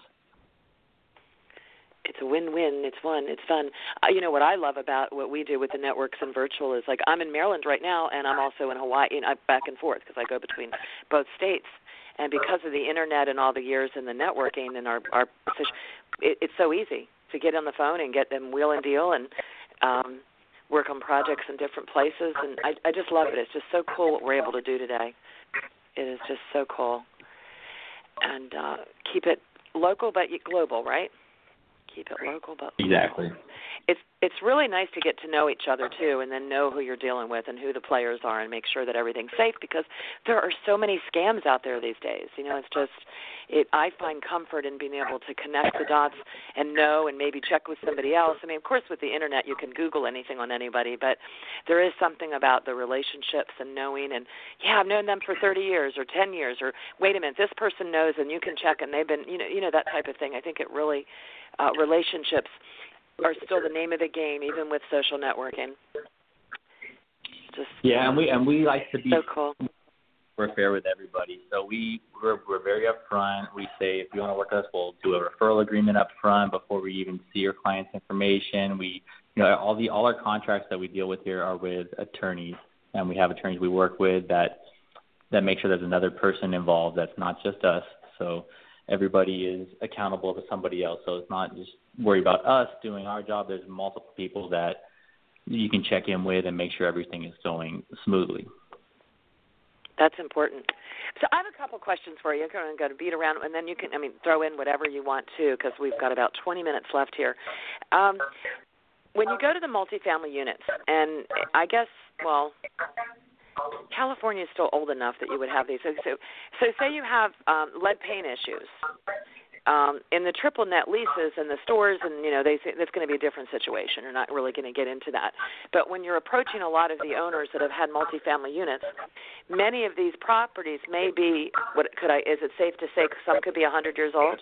D: It's a win-win. It's fun. It's fun. Uh, you know, what I love about what we do with the networks and virtual is, like, I'm in Maryland right now, and I'm also in Hawaii, and I'm back and forth because I go between both states. And because of the Internet and all the years in the networking and our, our it, it's so easy to get on the phone and get them wheel and deal and um, work on projects in different places. And I, I just love it. It's just so cool what we're able to do today. It is just so cool. And uh, keep it local but global, right? Keep it local, but
F: exactly.
D: It's it's really nice to get to know each other too, and then know who you're dealing with and who the players are, and make sure that everything's safe, because there are so many scams out there these days. You know, it's just it. I find comfort in being able to connect the dots and know, and maybe check with somebody else. I mean, of course, with the internet, you can Google anything on anybody, but there is something about the relationships and knowing. And yeah, I've known them for thirty years or ten years, or wait a minute, this person knows, and you can check, and they've been, you know, you know that type of thing. I think it really. Uh, relationships are still the name of the game, even with social networking. Just
F: yeah, and we and we like to be
D: so cool.
F: We're fair with everybody, so we we're, we're very upfront. We say if you want to work with us, we'll do a referral agreement up front before we even see your client's information. We, you know, all the all our contracts that we deal with here are with attorneys, and we have attorneys we work with that that make sure there's another person involved. That's not just us. So. Everybody is accountable to somebody else, so it's not just worry about us doing our job. There's multiple people that you can check in with and make sure everything is going smoothly.
D: That's important. So I have a couple questions for you. I'm going to beat around, and then you can, I mean, throw in whatever you want to, because we've got about twenty minutes left here. Um, when you go to the multifamily units, and I guess, well, California is still old enough that you would have these. So, so, so say you have um, lead paint issues um, in the triple net leases and the stores, and you know they say that's going to be a different situation. You're not really going to get into that. But when you're approaching a lot of the owners that have had multifamily units, many of these properties may be. What could I? Is it safe to say some could be one hundred years old?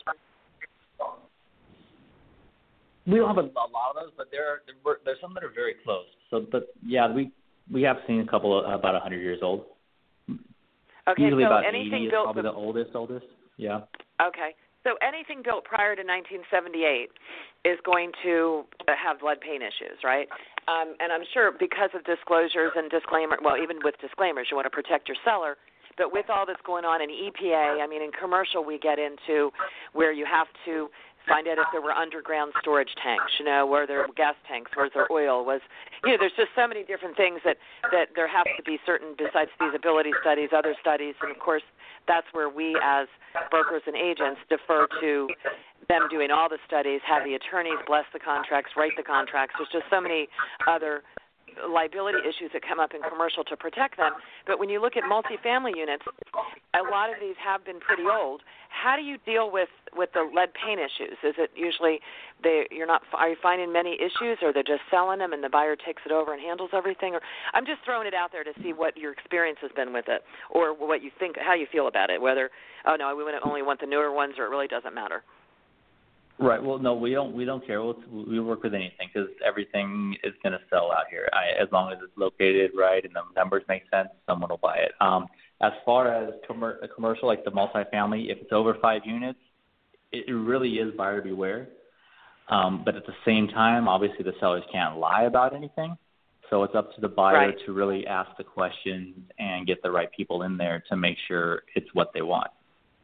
F: We don't have a, a lot of those, but there are there, there's some that are very close. So, but yeah, we. We have seen a couple of, about one hundred years old.
D: Okay,
F: Usually
D: so
F: about
D: anything
F: eighty is
D: built
F: probably the oldest, oldest. Yeah.
D: Okay, so anything built prior to nineteen seventy-eight is going to have lead paint issues, right? Um, and I'm sure because of disclosures and disclaimer, well, even with disclaimers, you want to protect your seller. But with all that's going on in E P A, I mean, in commercial, we get into where you have to find out if there were underground storage tanks, you know, were there gas tanks, was there oil, was, you know, there's just so many different things that, that there have to be certain, besides feasibility studies, other studies, and of course that's where we as brokers and agents defer to them doing all the studies, have the attorneys bless the contracts, write the contracts. There's just so many other liability issues that come up in commercial to protect them. But when you look at multifamily units, a lot of these have been pretty old. How do you deal with, with the lead paint issues? Is it usually they you're not are you finding many issues, or they're just selling them and the buyer takes it over and handles everything? Or I'm just throwing it out there to see what your experience has been with it, or what you think, how you feel about it. Whether oh no, we only want the newer ones, or it really doesn't matter.
F: Right. Well, no, we don't. We don't care. We'll, we work with anything because everything is going to sell out here. I, as long as it's located right and the numbers make sense, someone will buy it. Um, as far as commer- a commercial like the multifamily, if it's over five units, it, it really is buyer beware. Um, but at the same time, obviously the sellers can't lie about anything. So it's up to the buyer
D: right.
F: to really ask the questions and get the right people in there to make sure it's what they want.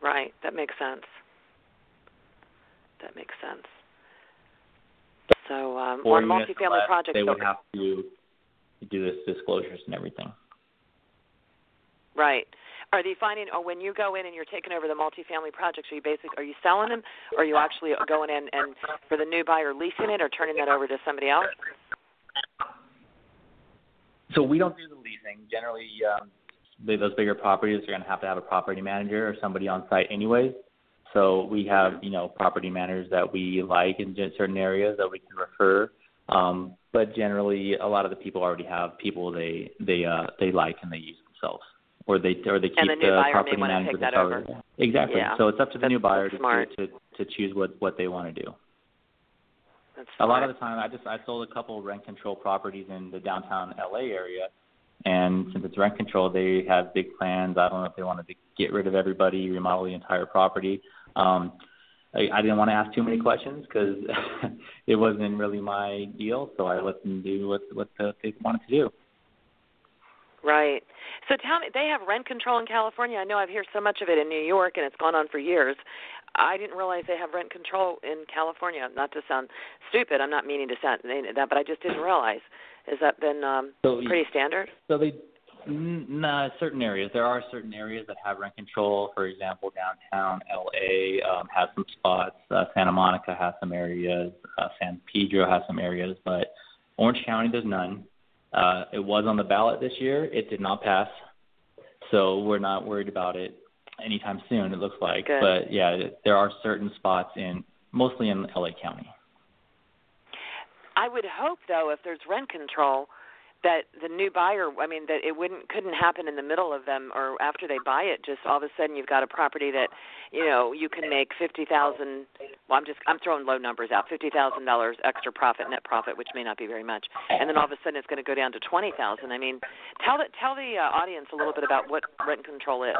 D: Right. That makes sense. That makes sense. So um,
F: Four
D: on
F: units
D: multifamily
F: less,
D: projects,
F: they would
D: so,
F: have to do this disclosures and everything.
D: right. Are they finding, or when you go in and you're taking over the multifamily projects, are you basically, are you selling them, or are you actually going in and for the new buyer leasing it or turning that over to somebody else?
F: So we don't do the leasing. Generally, um, they, those bigger properties are going to have to have a property manager or somebody on site anyways. So we have, you know, property managers that we like in certain areas that we can refer. Um, but generally, a lot of the people already have people they they uh, they like and they use themselves. Or they or they keep
D: and the, new
F: the
D: buyer
F: property
D: may want to
F: manager
D: take that
F: over.
D: over.
F: Exactly.
D: Yeah.
F: So it's up to the
D: That's,
F: new buyer
D: that's
F: to,
D: smart.
F: to to choose what, what they want to do.
D: That's
F: a lot
D: smart.
F: of the time, I just I sold a couple of rent control properties in the downtown L A area, and since it's rent control, they have big plans. I don't know if they wanted to get rid of everybody, remodel the entire property. Um, I, I didn't want to ask too many questions because it wasn't really my deal, so I let them do what what the, they wanted to do.
D: Right. So tell me, they have rent control in California. I know I've heard so much of it in New York, and it's gone on for years. I didn't realize they have rent control in California. Not to sound stupid, I'm not meaning to sound that, but I just didn't realize. Has that been um,
F: so,
D: pretty standard?
F: So they, nah, certain areas. There are certain areas that have rent control. For example, downtown L A um, has some spots. Uh, Santa Monica has some areas. Uh, San Pedro has some areas, but Orange County does none. Uh, it was on the ballot this year. It did not pass, so we're not worried about it anytime soon, it looks like.
D: Good.
F: But, yeah, there are certain spots in mostly in L A County.
D: I would hope, though, if there's rent control, that the new buyer, I mean, that it wouldn't couldn't happen in the middle of them or after they buy it. Just all of a sudden, you've got a property that, you know, you can make fifty thousand. Well, I'm just I'm throwing low numbers out, fifty thousand dollars extra profit, net profit, which may not be very much, and then all of a sudden it's going to go down to twenty thousand. I mean, tell the tell the uh, audience a little bit about what rent control is.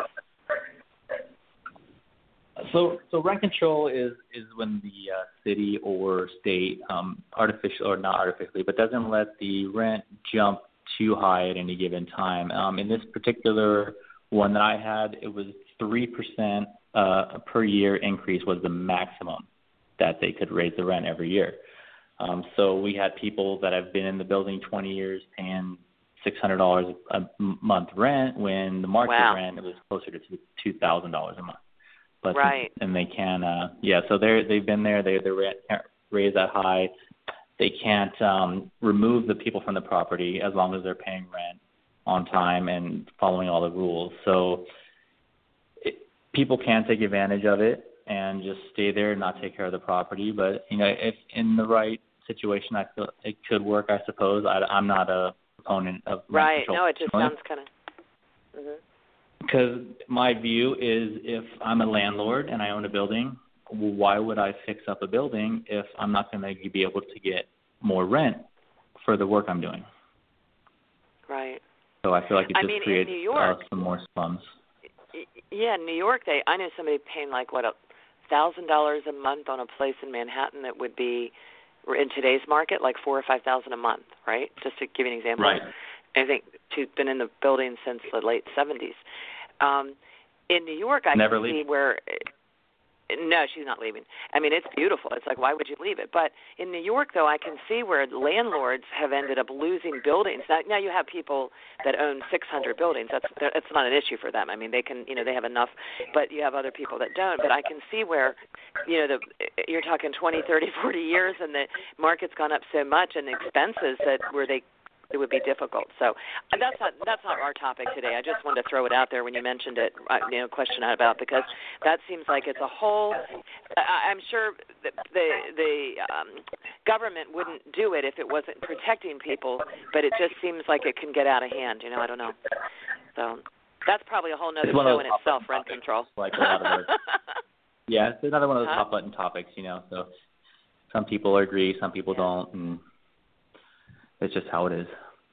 F: So, so rent control is, is when the uh, city or state um, artificial or not artificially, but doesn't let the rent jump too high at any given time. Um, in this particular one that I had, it was three percent uh, per year increase was the maximum that they could raise the rent every year. Um, so we had people that have been in the building twenty years paying six hundred dollars a month rent when the market
D: wow.
F: rent it was closer to two thousand dollars a month. But
D: right.
F: And they can, uh, yeah. So they're they've been there. They they can't raise that high. They can't um, remove the people from the property as long as they're paying rent on time and following all the rules. So it, people can take advantage of it and just stay there and not take care of the property. But you know, if in the right situation, I feel it could work. I suppose I, I'm not a proponent of rent
D: right.
F: control.
D: No, it just sounds kind of. Mm-hmm.
F: Because my view is if I'm a landlord and I own a building, why would I fix up a building if I'm not going to be able to get more rent for the work I'm doing?
D: Right.
F: So I feel like it
D: I
F: just
D: mean,
F: creates
D: in New York,
F: uh, some more slums.
D: Yeah, in New York, they I know somebody paying like, what, a thousand dollars a month on a place in Manhattan that would be, in today's market, like four or five thousand a month, right? Just to give you an example.
F: Right.
D: I think she's been in the building since the late seventies. Um, in New York, I
F: Never
D: can
F: leave.
D: see where. No, she's not leaving. I mean, it's beautiful. It's like, why would you leave it? But in New York, though, I can see where landlords have ended up losing buildings. Now, now you have people that own six hundred buildings. That's that's not an issue for them. I mean, they can, you know, they have enough. But you have other people that don't. But I can see where, you know, the you're talking twenty, thirty, forty years, and the market's gone up so much, and the expenses that where they. It would be difficult. So that's not that's not our topic today. I just wanted to throw it out there when you mentioned it, you know, question out about, because that seems like it's a whole. I, I'm sure the the, the um, government wouldn't do it if it wasn't protecting people, but it just seems like it can get out of hand. You know, I don't know. So that's probably a whole nother show in itself, rent control.
F: Like a lot of those, yeah, it's another one of those
D: huh?
F: hot button topics. You know, so some people agree, some people
D: yeah.
F: don't, and it's just how it is.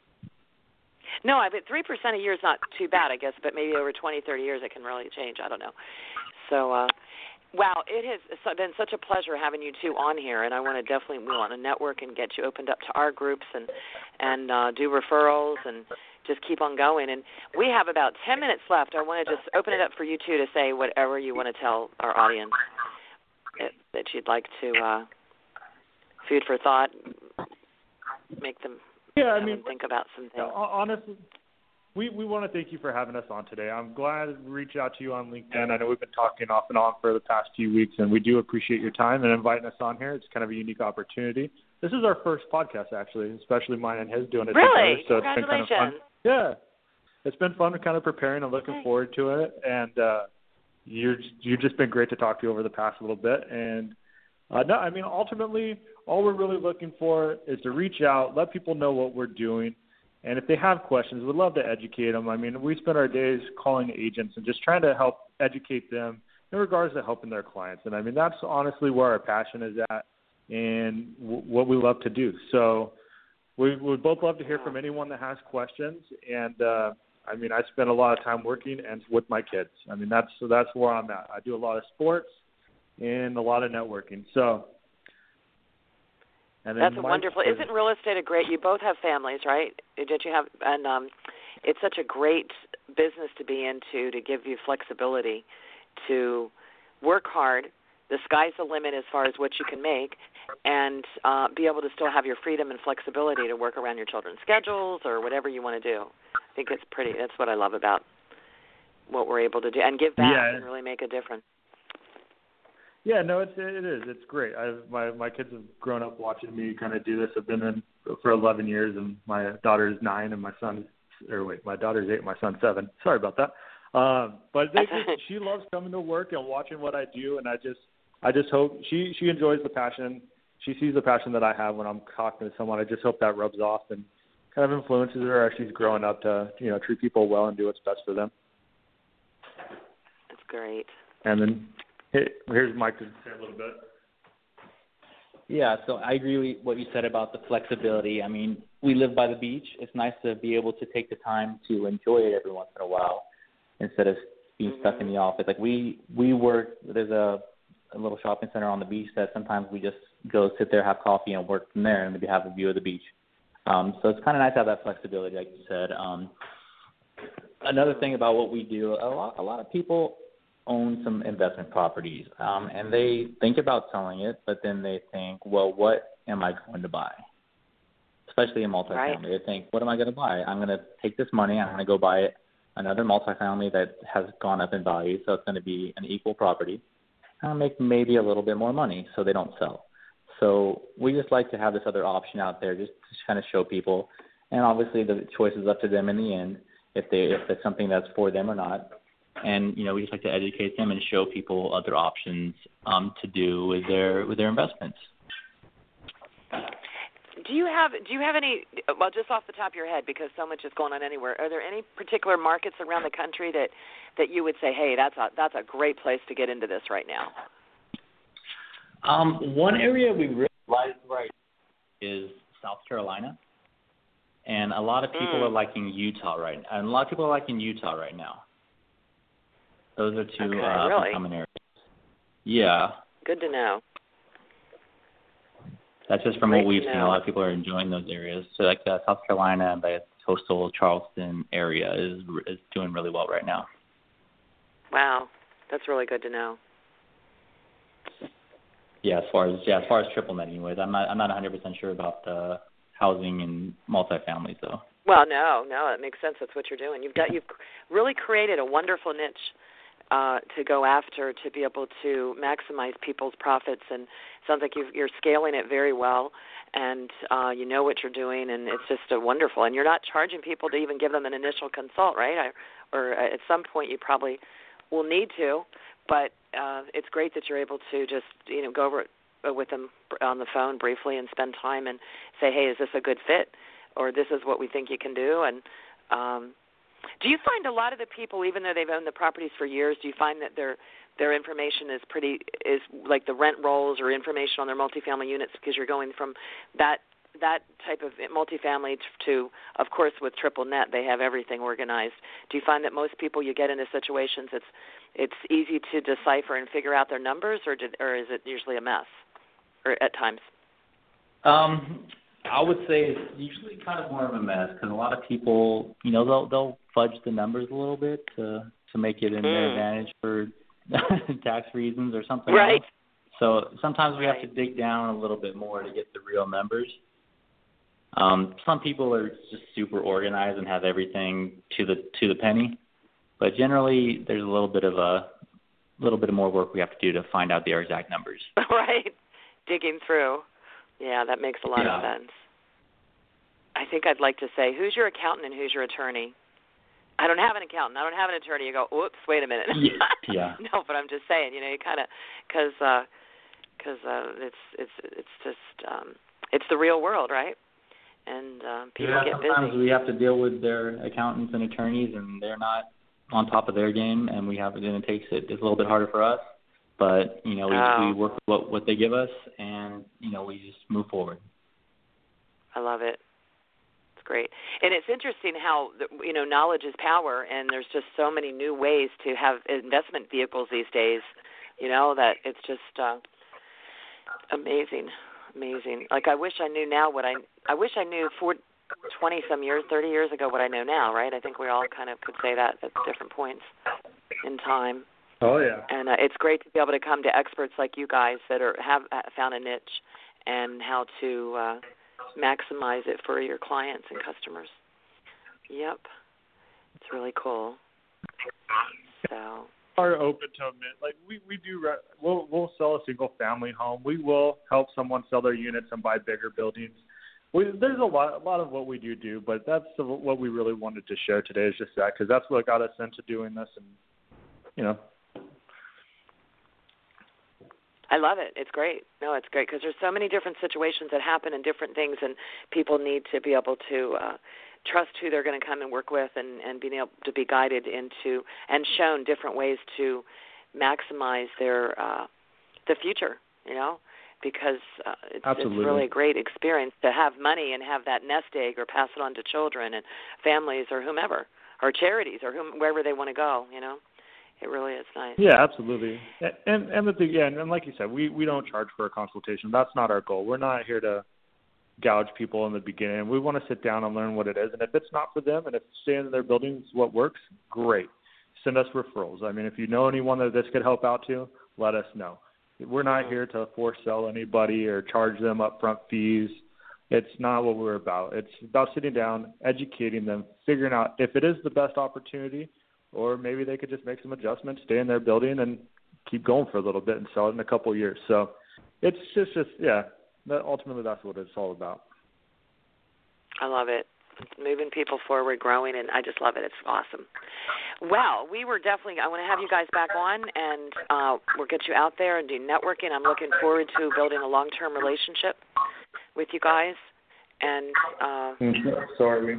D: No, I bet three percent a year is not too bad, I guess, but maybe over twenty, thirty years it can really change. I don't know. So, uh, wow, it has been such a pleasure having you two on here, and I want to definitely we want to network and get you opened up to our groups and and uh, do referrals and just keep on going. And we have about ten minutes left. I want to just open it up for you two to say whatever you want to tell our audience that, that you'd like to uh, food for thought, make them
E: yeah, I mean,
D: think about some things.
E: Honestly, we, we want to thank you for having us on today. I'm glad to reach out to you on LinkedIn. I know we've been talking off and on for the past few weeks, and we do appreciate your time and inviting us on here. It's kind of a unique opportunity. This is our first podcast, actually, especially mine and his doing it
D: really?
E: together. So
D: Congratulations.
E: It's been kind of fun. Yeah. It's been fun kind of preparing and looking
D: okay.
E: forward to it. And uh, you're, you've just been great to talk to over the past little bit. And, uh, no, I mean, ultimately, all we're really looking for is to reach out, let people know what we're doing. And if they have questions, we'd love to educate them. I mean, we spend our days calling agents and just trying to help educate them in regards to helping their clients. And, I mean, that's honestly where our passion is at and w- what we love to do. So we would both love to hear from anyone that has questions. And, uh, I mean, I spend a lot of time working and with my kids. I mean, that's that's where I'm at. I do a lot of sports and a lot of networking. So And
D: That's a
E: Mike,
D: wonderful. Isn't real estate a great? You both have families, right? Did you have? And um, it's such a great business to be into to give you flexibility to work hard. The sky's the limit as far as what you can make, and uh, be able to still have your freedom and flexibility to work around your children's schedules or whatever you want to do. I think it's pretty. That's what I love about what we're able to do and give back
E: yeah.
D: and really make a difference.
E: Yeah, no, it's it is. It's great. I've my my kids have grown up watching me kind of do this. I've been in for eleven years, and my daughter is nine, and my son, or wait, my daughter's eight, my son's seven. Sorry about that. Um, but they, she loves coming to work and watching what I do, and I just I just hope she she enjoys the passion. She sees the passion that I have when I'm talking to someone. I just hope that rubs off and kind of influences her as she's growing up to you know treat people well and do what's best for them.
D: That's great.
E: And then. Hey, here's Mike to say a little bit.
F: Yeah, so I agree with what you said about the flexibility. I mean, we live by the beach. It's nice to be able to take the time to enjoy it every once in a while instead of being mm-hmm. stuck in the office. Like we, we work, there's a, a little shopping center on the beach that sometimes we just go sit there, have coffee, and work from there and maybe have a view of the beach. Um, so it's kind of nice to have that flexibility, like you said. Um, another thing about what we do, a lot, a lot of people own some investment properties, um, and they think about selling it, but then they think, well, what am I going to buy? Especially in multifamily. Right. They think, what am I going to buy? I'm going to take this money, I'm going to go buy another multifamily that has gone up in value, so it's going to be an equal property. I'll make maybe a little bit more money so they don't sell. So we just like to have this other option out there just to kind of show people, and obviously the choice is up to them in the end if they if it's something that's for them or not. And, you know, we just like to educate them and show people other options um, to do with their with their investments.
D: Do you have do you have any, well, just off the top of your head, because so much is going on anywhere, are there any particular markets around the country that, that you would say, hey, that's a, that's a great place to get into this right now?
F: Um, one area we really like right is South Carolina. And a lot of people
D: mm.
F: are liking Utah right now. And a lot of people are liking Utah right now. Those are two
D: okay,
F: uh,
D: really?
F: common areas. Yeah.
D: Good to know.
F: That's just from
D: Great
F: what we've
D: to
F: seen.
D: know.
F: A lot of people are enjoying those areas. So like uh, South Carolina and the coastal Charleston area is is doing really well right now.
D: Wow, that's really good to know.
F: Yeah, as far as yeah, as far as triple net, anyways, I'm not I'm not one hundred percent sure about the housing and multifamily though. Well,
D: no, no, it makes sense. That's what you're doing. You've got you've really created a wonderful niche uh, to go after to be able to maximize people's profits, and it sounds like you've, you're scaling it very well, and uh, you know what you're doing, and it's just a wonderful. And you're not charging people to even give them an initial consult, right? I, or at some point you probably will need to, but uh, it's great that you're able to just you know go over it with them on the phone briefly and spend time and say, hey, is this a good fit? Or this is what we think you can do. And um, do you find a lot of the people, even though they've owned the properties for years, do you find that their their information is pretty is like the rent rolls or information on their multifamily units, because you're going from that that type of multifamily to, of course, with triple net, they have everything organized. Do you find that most people you get into situations, it's it's easy to decipher and figure out their numbers, or did, or is it usually a mess, or at times?
F: Um. I would say it's usually kind of more of a mess because a lot of people, you know, they'll they'll fudge the numbers a little bit to to make it in mm. their advantage for tax reasons or something
D: right.
F: else. So sometimes we
D: right.
F: have to dig down a little bit more to get the real numbers. Um, some people are just super organized and have everything to the to the penny, but generally there's a little bit of a little bit of more work we have to do to find out the exact numbers.
D: Right, digging through. Yeah, that makes a lot
F: yeah.
D: of sense. I think I'd like to say, who's your accountant and who's your attorney? I don't have an accountant. I don't have an attorney. You go, oops, wait a minute.
F: yeah. yeah.
D: No, but I'm just saying, you know, you kind of, because uh, cause, uh, it's it's it's just um, it's the real world, right? And uh, people
F: yeah,
D: get busy.
F: Sometimes we have to deal with their accountants and attorneys, and they're not on top of their game, and we have and it takes it. It's a little bit harder for us, but you know, we
D: oh.
F: we work with what what they give us, and you know, we just move forward.
D: I love it. It's great, and it's interesting how you know knowledge is power, and there's just so many new ways to have investment vehicles these days. You know that it's just uh, amazing, amazing. Like I wish I knew now what I I wish I knew for twenty some years, thirty years ago what I know now. Right? I think we all kind of could say that at different points in time.
E: Oh yeah.
D: And uh, it's great to be able to come to experts like you guys that are have found a niche and how to uh, maximize it for your clients and customers. Yep, it's really cool. So.
E: Are open to admit, like we we do, re- we'll we'll sell a single family home. We will help someone sell their units and buy bigger buildings. We, there's a lot a lot of what we do do, but that's the, what we really wanted to share today is just that because that's what got us into doing this, and you know.
D: I love it. It's great. No, it's great because there's so many different situations that happen and different things, and people need to be able to uh, trust who they're going to come and work with, and, and being able to be guided into and shown different ways to maximize their uh, the future. You know, because uh, it's, it's really a great experience to have money and have that nest egg, or pass it on to children and families or whomever, or charities or whom, wherever they want to go. You know. It really is nice.
E: Yeah, absolutely. And and the thing, yeah, and like you said, we, we don't charge for a consultation. That's not our goal. We're not here to gouge people in the beginning. We want to sit down and learn what it is. And if it's not for them, and if staying in their building is what works, great. Send us referrals. I mean, if you know anyone that this could help out to, let us know. We're not here to force sell anybody or charge them upfront fees. It's not what we're about. It's about sitting down, educating them, figuring out if it is the best opportunity, or maybe they could just make some adjustments, stay in their building, and keep going for a little bit and sell it in a couple of years. So it's just, just yeah, that, ultimately that's what it's all about.
D: I love it. It's moving people forward, growing, and I just love it. It's awesome. Well, we were definitely, I want to have you guys back on, and uh, we'll get you out there and do networking. I'm looking forward to building a long-term relationship with you guys. And uh,
E: Sorry.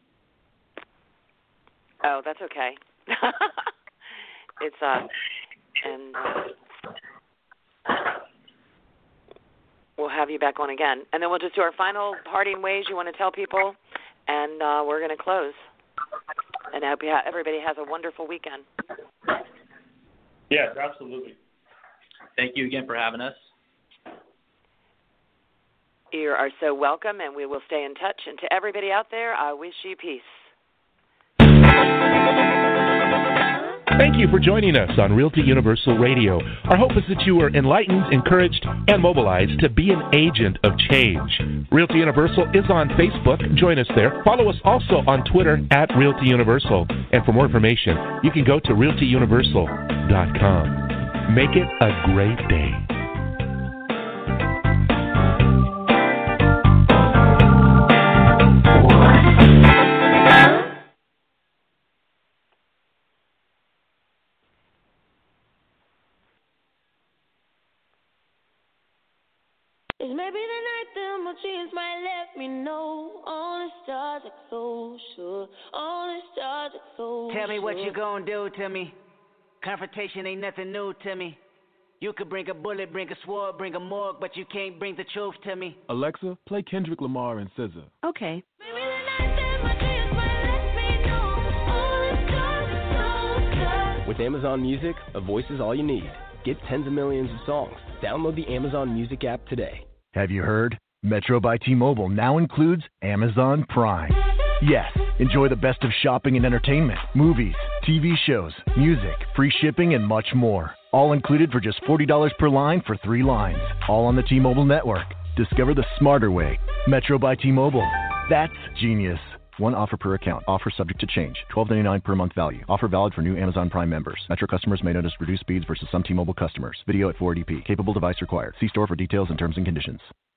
D: Oh, that's okay. It's uh, and uh, we'll have you back on again, and then we'll just do our final parting ways you want to tell people, and uh, we're going to close. And I hope you ha- everybody has a wonderful weekend.
E: Yes, absolutely.
F: Thank you again for having us.
D: You are so welcome, and we will stay in touch. And to everybody out there, I wish you peace.
C: Thank you for joining us on Realty Universal Radio. Our hope is that you are enlightened, encouraged, and mobilized to be an agent of change. Realty Universal is on Facebook. Join us there. Follow us also on Twitter at Realty Universal. And for more information, you can go to realty universal dot com. Make it a great day.
G: Maybe the night that my dreams might let me know. All the stars are so sure. All the stars are so
H: Tell me
G: sure.
H: what you gonna do to me. Confrontation ain't nothing new to me. You could bring a bullet, bring a sword, bring a morgue, but you can't bring the truth to me.
I: Alexa, play Kendrick Lamar and S Z A.
A: Okay.
G: Maybe the night that my dreams might let me know. All the stars are so sure.
J: With Amazon Music, a voice is all you need. Get tens of millions of songs. Download the Amazon Music app today.
B: Have you heard?
K: Metro by T-Mobile now includes Amazon Prime. Yes, enjoy the best of shopping and entertainment, movies, T V shows, music, free shipping, and much more. All included for just forty dollars per line for three lines. All on the T-Mobile network. Discover the smarter way. Metro by T-Mobile. That's genius. One offer per account. Offer subject to change. twelve ninety-nine per month value. Offer valid for new Amazon Prime members. Metro customers may notice reduced speeds versus some T-Mobile customers. Video at four eighty p. Capable device required. See store for details and terms and conditions.